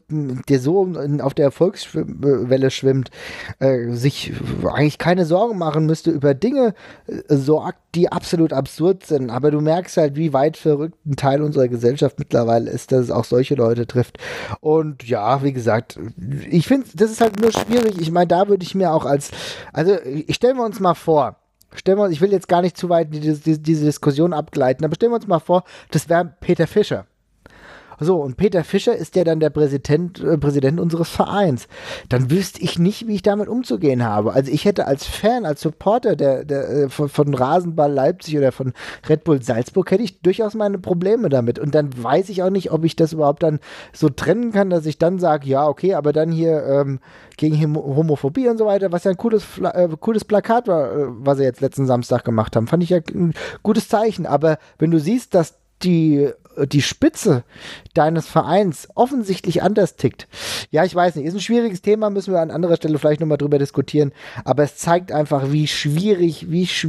auf der Erfolgswelle schwimmt, sich eigentlich keine Sorgen machen müsste über Dinge, die absolut absurd sind. Aber du merkst halt, wie weit verrückt ein Teil unserer Gesellschaft mittlerweile ist, dass es auch solche Leute trifft. Und ja, wie gesagt, ich finde, das ist halt nur schwierig. Ich meine, da würde ich mir auch stellen wir uns mal vor, ich will jetzt gar nicht zu weit diese Diskussion abgleiten, aber stellen wir uns mal vor, das wäre Peter Fischer. So, und Peter Fischer ist ja dann der Präsident unseres Vereins. Dann wüsste ich nicht, wie ich damit umzugehen habe. Also ich hätte als Fan, als Supporter von Rasenball Leipzig oder von Red Bull Salzburg, hätte ich durchaus meine Probleme damit. Und dann weiß ich auch nicht, ob ich das überhaupt dann so trennen kann, dass ich dann sage, ja, okay, aber dann hier gegen Homophobie und so weiter, was ja ein cooles Plakat war, was sie jetzt letzten Samstag gemacht haben. Fand ich ja ein gutes Zeichen. Aber wenn du siehst, dass die Spitze deines Vereins offensichtlich anders tickt. Ja, ich weiß nicht, ist ein schwieriges Thema, müssen wir an anderer Stelle vielleicht nochmal drüber diskutieren, aber es zeigt einfach, wie schwierig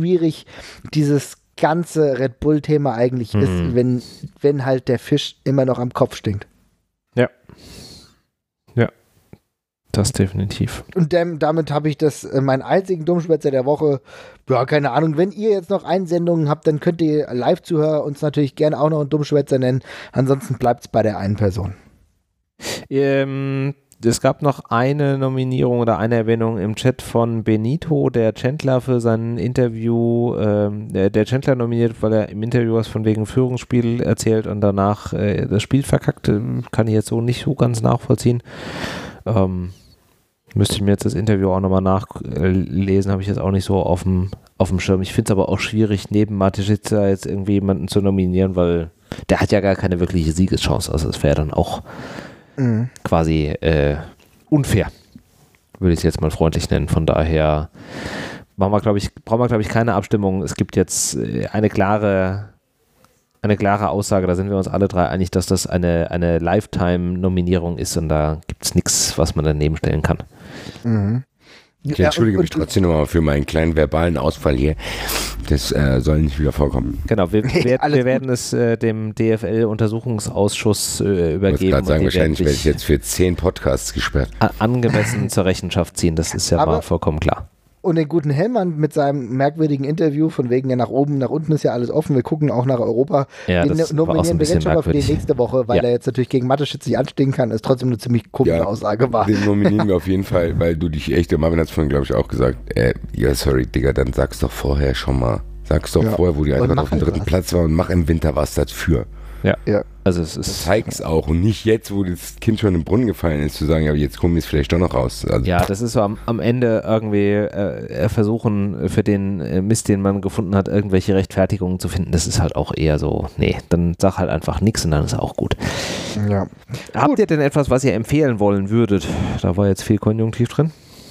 dieses ganze Red Bull-Thema eigentlich ist, wenn halt der Fisch immer noch am Kopf stinkt.
Ja. Ja. Das definitiv.
Und damit habe ich meinen einzigen Dummschwätzer der Woche. Ja, keine Ahnung. Wenn ihr jetzt noch Einsendungen habt, dann könnt ihr Live-Zuhörer uns natürlich gerne auch noch einen Dummschwätzer nennen. Ansonsten bleibt es bei der einen Person.
Es gab noch eine Nominierung oder eine Erwähnung im Chat von Benito, der Chandler für sein Interview, der Chandler nominiert, weil er im Interview was von wegen Führungsspiel erzählt und danach das Spiel verkackt. Kann ich jetzt so nicht so ganz nachvollziehen. Müsste ich mir jetzt das Interview auch nochmal nachlesen, habe ich jetzt auch nicht so auf dem Schirm. Ich finde es aber auch schwierig, neben Mateschitz jetzt irgendwie jemanden zu nominieren, weil der hat ja gar keine wirkliche Siegeschance. Also das wäre dann auch quasi unfair, würde ich es jetzt mal freundlich nennen. Von daher brauchen wir, glaube ich, keine Abstimmung. Es gibt jetzt eine klare Aussage, da sind wir uns alle drei einig, dass das eine Lifetime-Nominierung ist und da gibt es nichts, was man daneben stellen kann.
Mhm.
Ich entschuldige mich trotzdem nochmal für meinen kleinen verbalen Ausfall hier. Das soll nicht wieder vorkommen.
Genau, wir werden es dem DFL-Untersuchungsausschuss übergeben.
Ich muss gerade sagen, wahrscheinlich werde ich jetzt für 10 Podcasts gesperrt.
Angemessen zur Rechenschaft ziehen, das ist ja mal vollkommen klar.
Und den guten Hellmann mit seinem merkwürdigen Interview, von wegen ja nach oben, nach unten ist ja alles offen, wir gucken auch nach Europa.
Ja,
den nominieren wir jetzt schon mal für die nächste Woche, weil er jetzt natürlich gegen Mateschitz nicht anstehen kann, ist trotzdem eine ziemlich komische Aussage war.
Den nominieren wir auf jeden Fall, weil du dich echt, der Marvin hat es vorhin, glaube ich, auch gesagt, ja, sorry, Digga, dann sag's doch vorher schon mal. Sag's doch vorher, wo die Eintracht auf dem 3. Platz war und mach im Winter was dafür.
Ja. Also es ist.
Zeig's auch und nicht jetzt, wo das Kind schon im Brunnen gefallen ist, zu sagen, ja, jetzt kommen wir es vielleicht doch noch raus. Also,
ja, das ist so am Ende irgendwie versuchen, für den Mist, den man gefunden hat, irgendwelche Rechtfertigungen zu finden. Das ist halt auch eher so, nee, dann sag halt einfach nichts und dann ist auch gut.
Ja.
Habt ihr denn etwas, was ihr empfehlen wollen würdet? Da war jetzt viel Konjunktiv drin.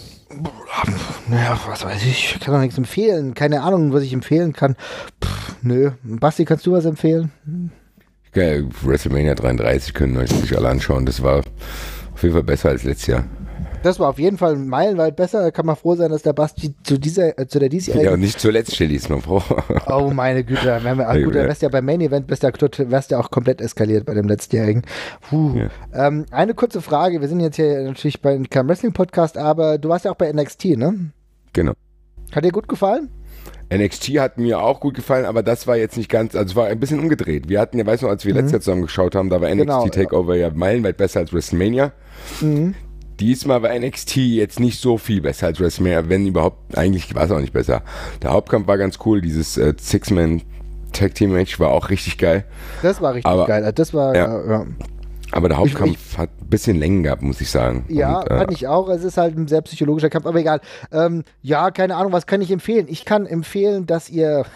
Naja, was weiß ich kann doch nichts empfehlen. Keine Ahnung, was ich empfehlen kann. Nö. Basti, kannst du was empfehlen?
WrestleMania 33 können euch natürlich alle anschauen. Das war auf jeden Fall besser als letztes Jahr.
Das war auf jeden Fall meilenweit besser. Da kann man froh sein, dass der Basti zu der diesjährigen...
Ja, und nicht zuletzt stelle ich es noch vor.
Oh meine Güte. Gut, dann wärst ja beim Main Event wärst ja auch komplett eskaliert bei dem letztjährigen. Ja. Eine kurze Frage. Wir sind jetzt hier natürlich bei keinem Wrestling-Podcast, aber du warst ja auch bei NXT, ne?
Genau.
Hat dir gut gefallen?
NXT hat mir auch gut gefallen, aber das war jetzt nicht ganz, also es war ein bisschen umgedreht. Wir hatten ja, weißt du, als wir letztes Jahr zusammen geschaut haben, da war NXT Takeover ja meilenweit besser als WrestleMania. Diesmal war NXT jetzt nicht so viel besser als WrestleMania, wenn überhaupt, eigentlich war es auch nicht besser. Der Hauptkampf war ganz cool, dieses Six-Man Tag Team Match war auch richtig geil.
Das war richtig geil, das war, ja.
Aber der Hauptkampf hat ein bisschen Längen gehabt, muss ich sagen.
Ja, fand ich auch. Es ist halt ein sehr psychologischer Kampf, aber egal. Ja, keine Ahnung, was kann ich empfehlen? Ich kann empfehlen, dass ihr,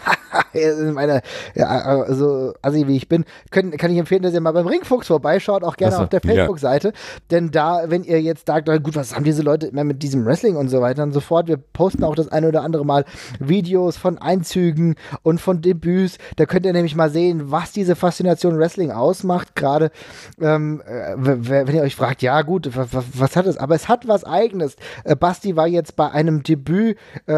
assi wie ich bin, kann ich empfehlen, dass ihr mal beim Ringfuchs vorbeischaut, auch gerne auf der Facebook-Seite. Ja. Denn da, wenn ihr jetzt sagt, gut, was haben diese Leute immer mit diesem Wrestling und so weiter und so fort, wir posten auch das eine oder andere Mal Videos von Einzügen und von Debüts. Da könnt ihr nämlich mal sehen, was diese Faszination Wrestling ausmacht, gerade wenn ihr euch fragt, ja gut, was hat es? Aber es hat was Eigenes. Basti war jetzt bei einem Debüt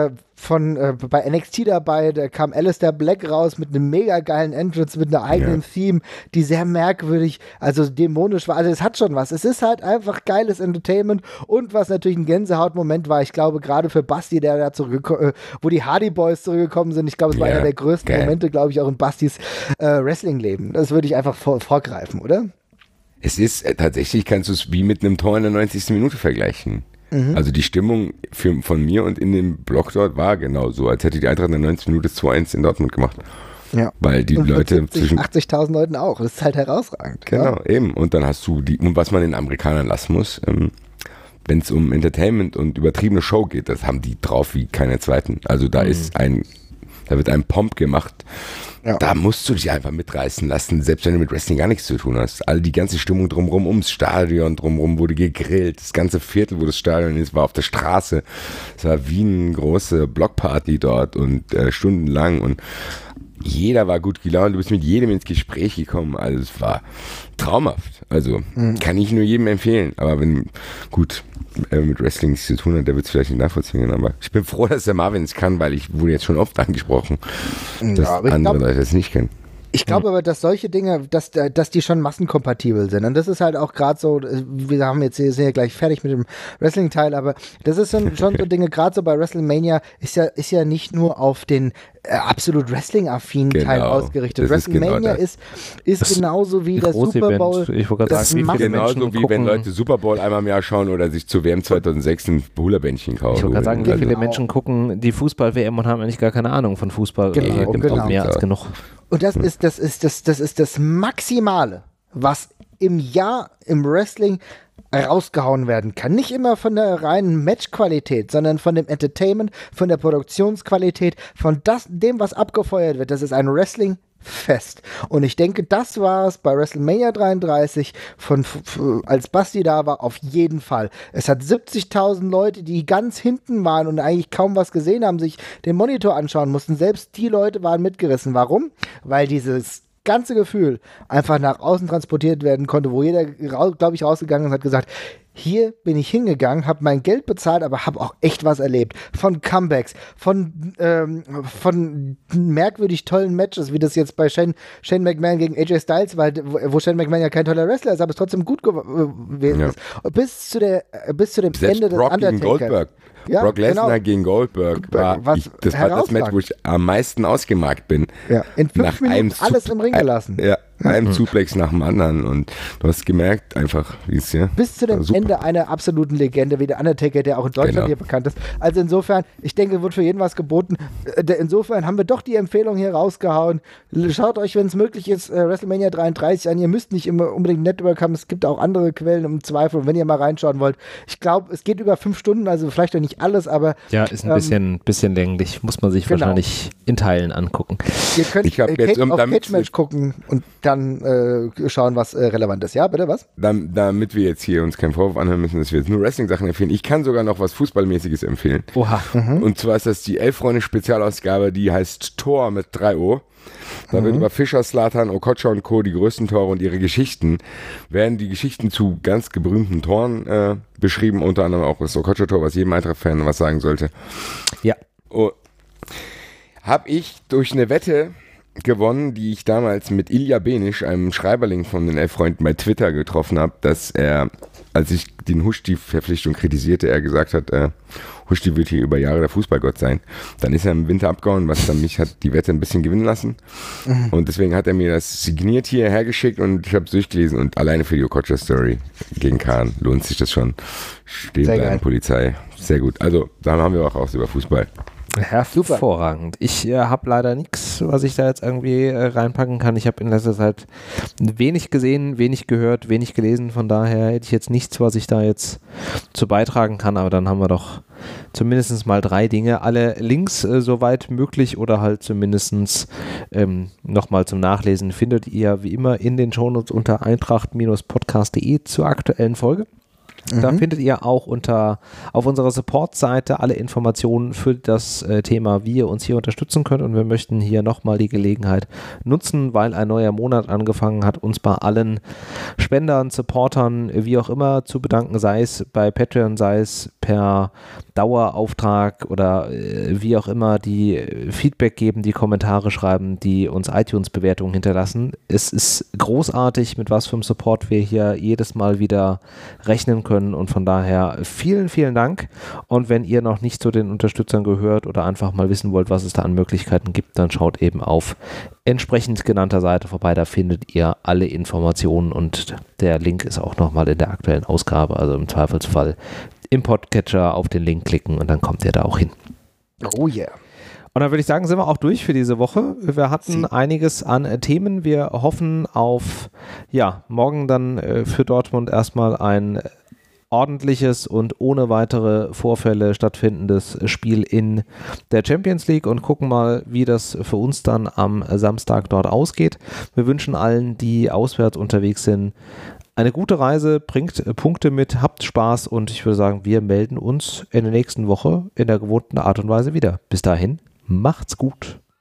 bei NXT dabei, da kam Aleister Black raus mit einem mega geilen Entrance, mit einer eigenen Theme, die sehr merkwürdig, also dämonisch war. Also es hat schon was. Es ist halt einfach geiles Entertainment und was natürlich ein Gänsehautmoment war, ich glaube gerade für Basti, der da wo die Hardy Boys zurückgekommen sind, ich glaube, es war einer der größten Momente, glaube ich, auch in Bastis Wrestling-Leben. Das würde ich einfach vorgreifen, oder?
Es ist tatsächlich, kannst du es wie mit einem Tor in der 90. Minute vergleichen. Also die Stimmung von mir und in dem Blog dort war genau so, als hätte die Eintracht in der 90. Minute 2-1 in Dortmut gemacht. Ja. Weil die Leute
zwischen 80.000 Leuten auch. Das ist halt herausragend.
Genau, eben. Und dann hast du und was man den Amerikanern lassen muss, wenn es um Entertainment und übertriebene Show geht, das haben die drauf wie keine zweiten. Also da da wird ein Pomp gemacht. Ja. Da musst du dich einfach mitreißen lassen, selbst wenn du mit Wrestling gar nichts zu tun hast. Die ganze Stimmung drumherum, ums Stadion drumherum wurde gegrillt. Das ganze Viertel, wo das Stadion ist, war auf der Straße. Es war wie eine große Blockparty dort und stundenlang und jeder war gut gelaunt. Du bist mit jedem ins Gespräch gekommen. Also es war traumhaft. Also kann ich nur jedem empfehlen. Aber wenn mit Wrestling nichts zu tun hat, der wird es vielleicht nicht nachvollziehen. Aber ich bin froh, dass der Marvin es kann, weil ich wurde jetzt schon oft angesprochen, dass andere Leute das nicht kennen.
Ich glaube aber, dass solche Dinge, dass die schon massenkompatibel sind. Und das ist halt auch gerade so, wir haben jetzt sind ja gleich fertig mit dem Wrestling-Teil, aber das ist schon so Dinge, gerade so bei WrestleMania, ist ja nicht nur auf den absolut Wrestling-affinen Teil ausgerichtet. WrestleMania ist genauso wie der Super Bowl.
Ich wollte gerade sagen, wie viele Menschen
genauso wie wenn Leute Super Bowl einmal im Jahr schauen oder sich zu WM 2006 ein Hula-Bändchen kaufen.
Ich wollte gerade sagen, wie viele Menschen gucken die Fußball-WM und haben eigentlich gar keine Ahnung von Fußball. Gibt auch mehr als genug.
Und das ist das Maximale, was im Jahr im Wrestling rausgehauen werden kann. Nicht immer von der reinen Matchqualität, sondern von dem Entertainment, von der Produktionsqualität, von dem, was abgefeuert wird. Das ist ein Wrestling-Fest. Und ich denke, das war es bei WrestleMania 33 als Basti da war, auf jeden Fall. Es hat 70.000 Leute, die ganz hinten waren und eigentlich kaum was gesehen haben, sich den Monitor anschauen mussten. Selbst die Leute waren mitgerissen. Warum? Weil dieses ganze Gefühl einfach nach außen transportiert werden konnte, wo jeder, glaube ich, rausgegangen ist und hat gesagt, hier bin ich hingegangen, habe mein Geld bezahlt, aber habe auch echt was erlebt. Von Comebacks, von merkwürdig tollen Matches, wie das jetzt bei Shane McMahon gegen AJ Styles war, wo Shane McMahon ja kein toller Wrestler ist, aber es trotzdem gut gewesen ist. Bis zu dem Ende des Undertaker.
Ja, Brock Lesnar gegen Goldberg war das Match, wo ich am meisten ausgemarkt bin.
Ja, in 5 Minuten alles im Ring gelassen.
Ja, einem Suplex nach dem anderen und du hast gemerkt einfach, wie es hier
bis zu dem Ende einer absoluten Legende wie der Undertaker, der auch in Deutschland hier bekannt ist. Also insofern, ich denke, wird für jeden was geboten. Insofern haben wir doch die Empfehlung hier rausgehauen. Schaut euch, wenn es möglich ist, WrestleMania 33 an. Ihr müsst nicht immer unbedingt ein Network haben. Es gibt auch andere Quellen im Zweifel, wenn ihr mal reinschauen wollt. Ich glaube, es geht über 5 Stunden, also vielleicht auch nicht alles, aber
ja, ist ein bisschen länglich. Muss man sich wahrscheinlich in Teilen angucken.
Ihr könnt Cage Match gucken und dann schauen, was relevant ist. Ja, bitte, was?
Damit wir jetzt hier uns keinen Vorwurf anhören müssen, dass wir jetzt nur Wrestling-Sachen empfehlen. Ich kann sogar noch was Fußballmäßiges empfehlen.
Oha.
Und zwar ist das die Elf-Freunde-Spezialausgabe, die heißt Tor mit 3 O. Da wird über Fischer, Zlatan, Okocha und Co. die größten Tore und ihre Geschichten, werden die Geschichten zu ganz berühmten Toren beschrieben, unter anderem auch das Okocha-Tor, was jedem Eintracht-Fan was sagen sollte.
Ja.
Habe ich durch eine Wette gewonnen, die ich damals mit Ilja Benisch, einem Schreiberling von den Elf-Freunden, bei Twitter getroffen habe, dass er, als ich den Huschti-Verpflichtung kritisierte, er gesagt hat, Huschti wird hier über Jahre der Fußballgott sein. Dann ist er im Winter abgehauen, was dann mich hat die Wette ein bisschen gewinnen lassen. Und deswegen hat er mir das signiert hierher geschickt und ich habe es durchgelesen und alleine für die Okocha-Story gegen Kahn lohnt sich das schon. Stehen bleiben, Polizei. Sehr gut. Also, da haben wir auch raus über Fußball.
Hervorragend. Ich habe leider nichts, was ich da jetzt irgendwie reinpacken kann. Ich habe in letzter Zeit wenig gesehen, wenig gehört, wenig gelesen. Von daher hätte ich jetzt nichts, was ich da jetzt zu beitragen kann. Aber dann haben wir doch zumindest mal 3 Dinge. Alle Links soweit möglich oder halt zumindest nochmal zum Nachlesen findet ihr wie immer in den Shownotes unter eintracht-podcast.de zur aktuellen Folge. Da findet ihr auch auf unserer Support-Seite alle Informationen für das Thema, wie ihr uns hier unterstützen könnt. Und wir möchten hier nochmal die Gelegenheit nutzen, weil ein neuer Monat angefangen hat, uns bei allen Spendern, Supportern, wie auch immer zu bedanken, sei es bei Patreon, sei es per Dauerauftrag oder wie auch immer, die Feedback geben, die Kommentare schreiben, die uns iTunes-Bewertungen hinterlassen. Es ist großartig, mit was für einem Support wir hier jedes Mal wieder rechnen können. Und von daher vielen, vielen Dank. Und wenn ihr noch nicht zu den Unterstützern gehört oder einfach mal wissen wollt, was es da an Möglichkeiten gibt, dann schaut eben auf entsprechend genannter Seite vorbei. Da findet ihr alle Informationen und der Link ist auch nochmal in der aktuellen Ausgabe. Also im Zweifelsfall im Podcatcher auf den Link klicken und dann kommt ihr da auch hin.
Oh yeah.
Und dann würde ich sagen, sind wir auch durch für diese Woche. Wir hatten einiges an Themen. Wir hoffen auf, morgen dann für Dortmund erstmal ein ordentliches und ohne weitere Vorfälle stattfindendes Spiel in der Champions League und gucken mal, wie das für uns dann am Samstag dort ausgeht. Wir wünschen allen, die auswärts unterwegs sind, eine gute Reise, bringt Punkte mit, habt Spaß und ich würde sagen, wir melden uns in der nächsten Woche in der gewohnten Art und Weise wieder. Bis dahin, macht's gut.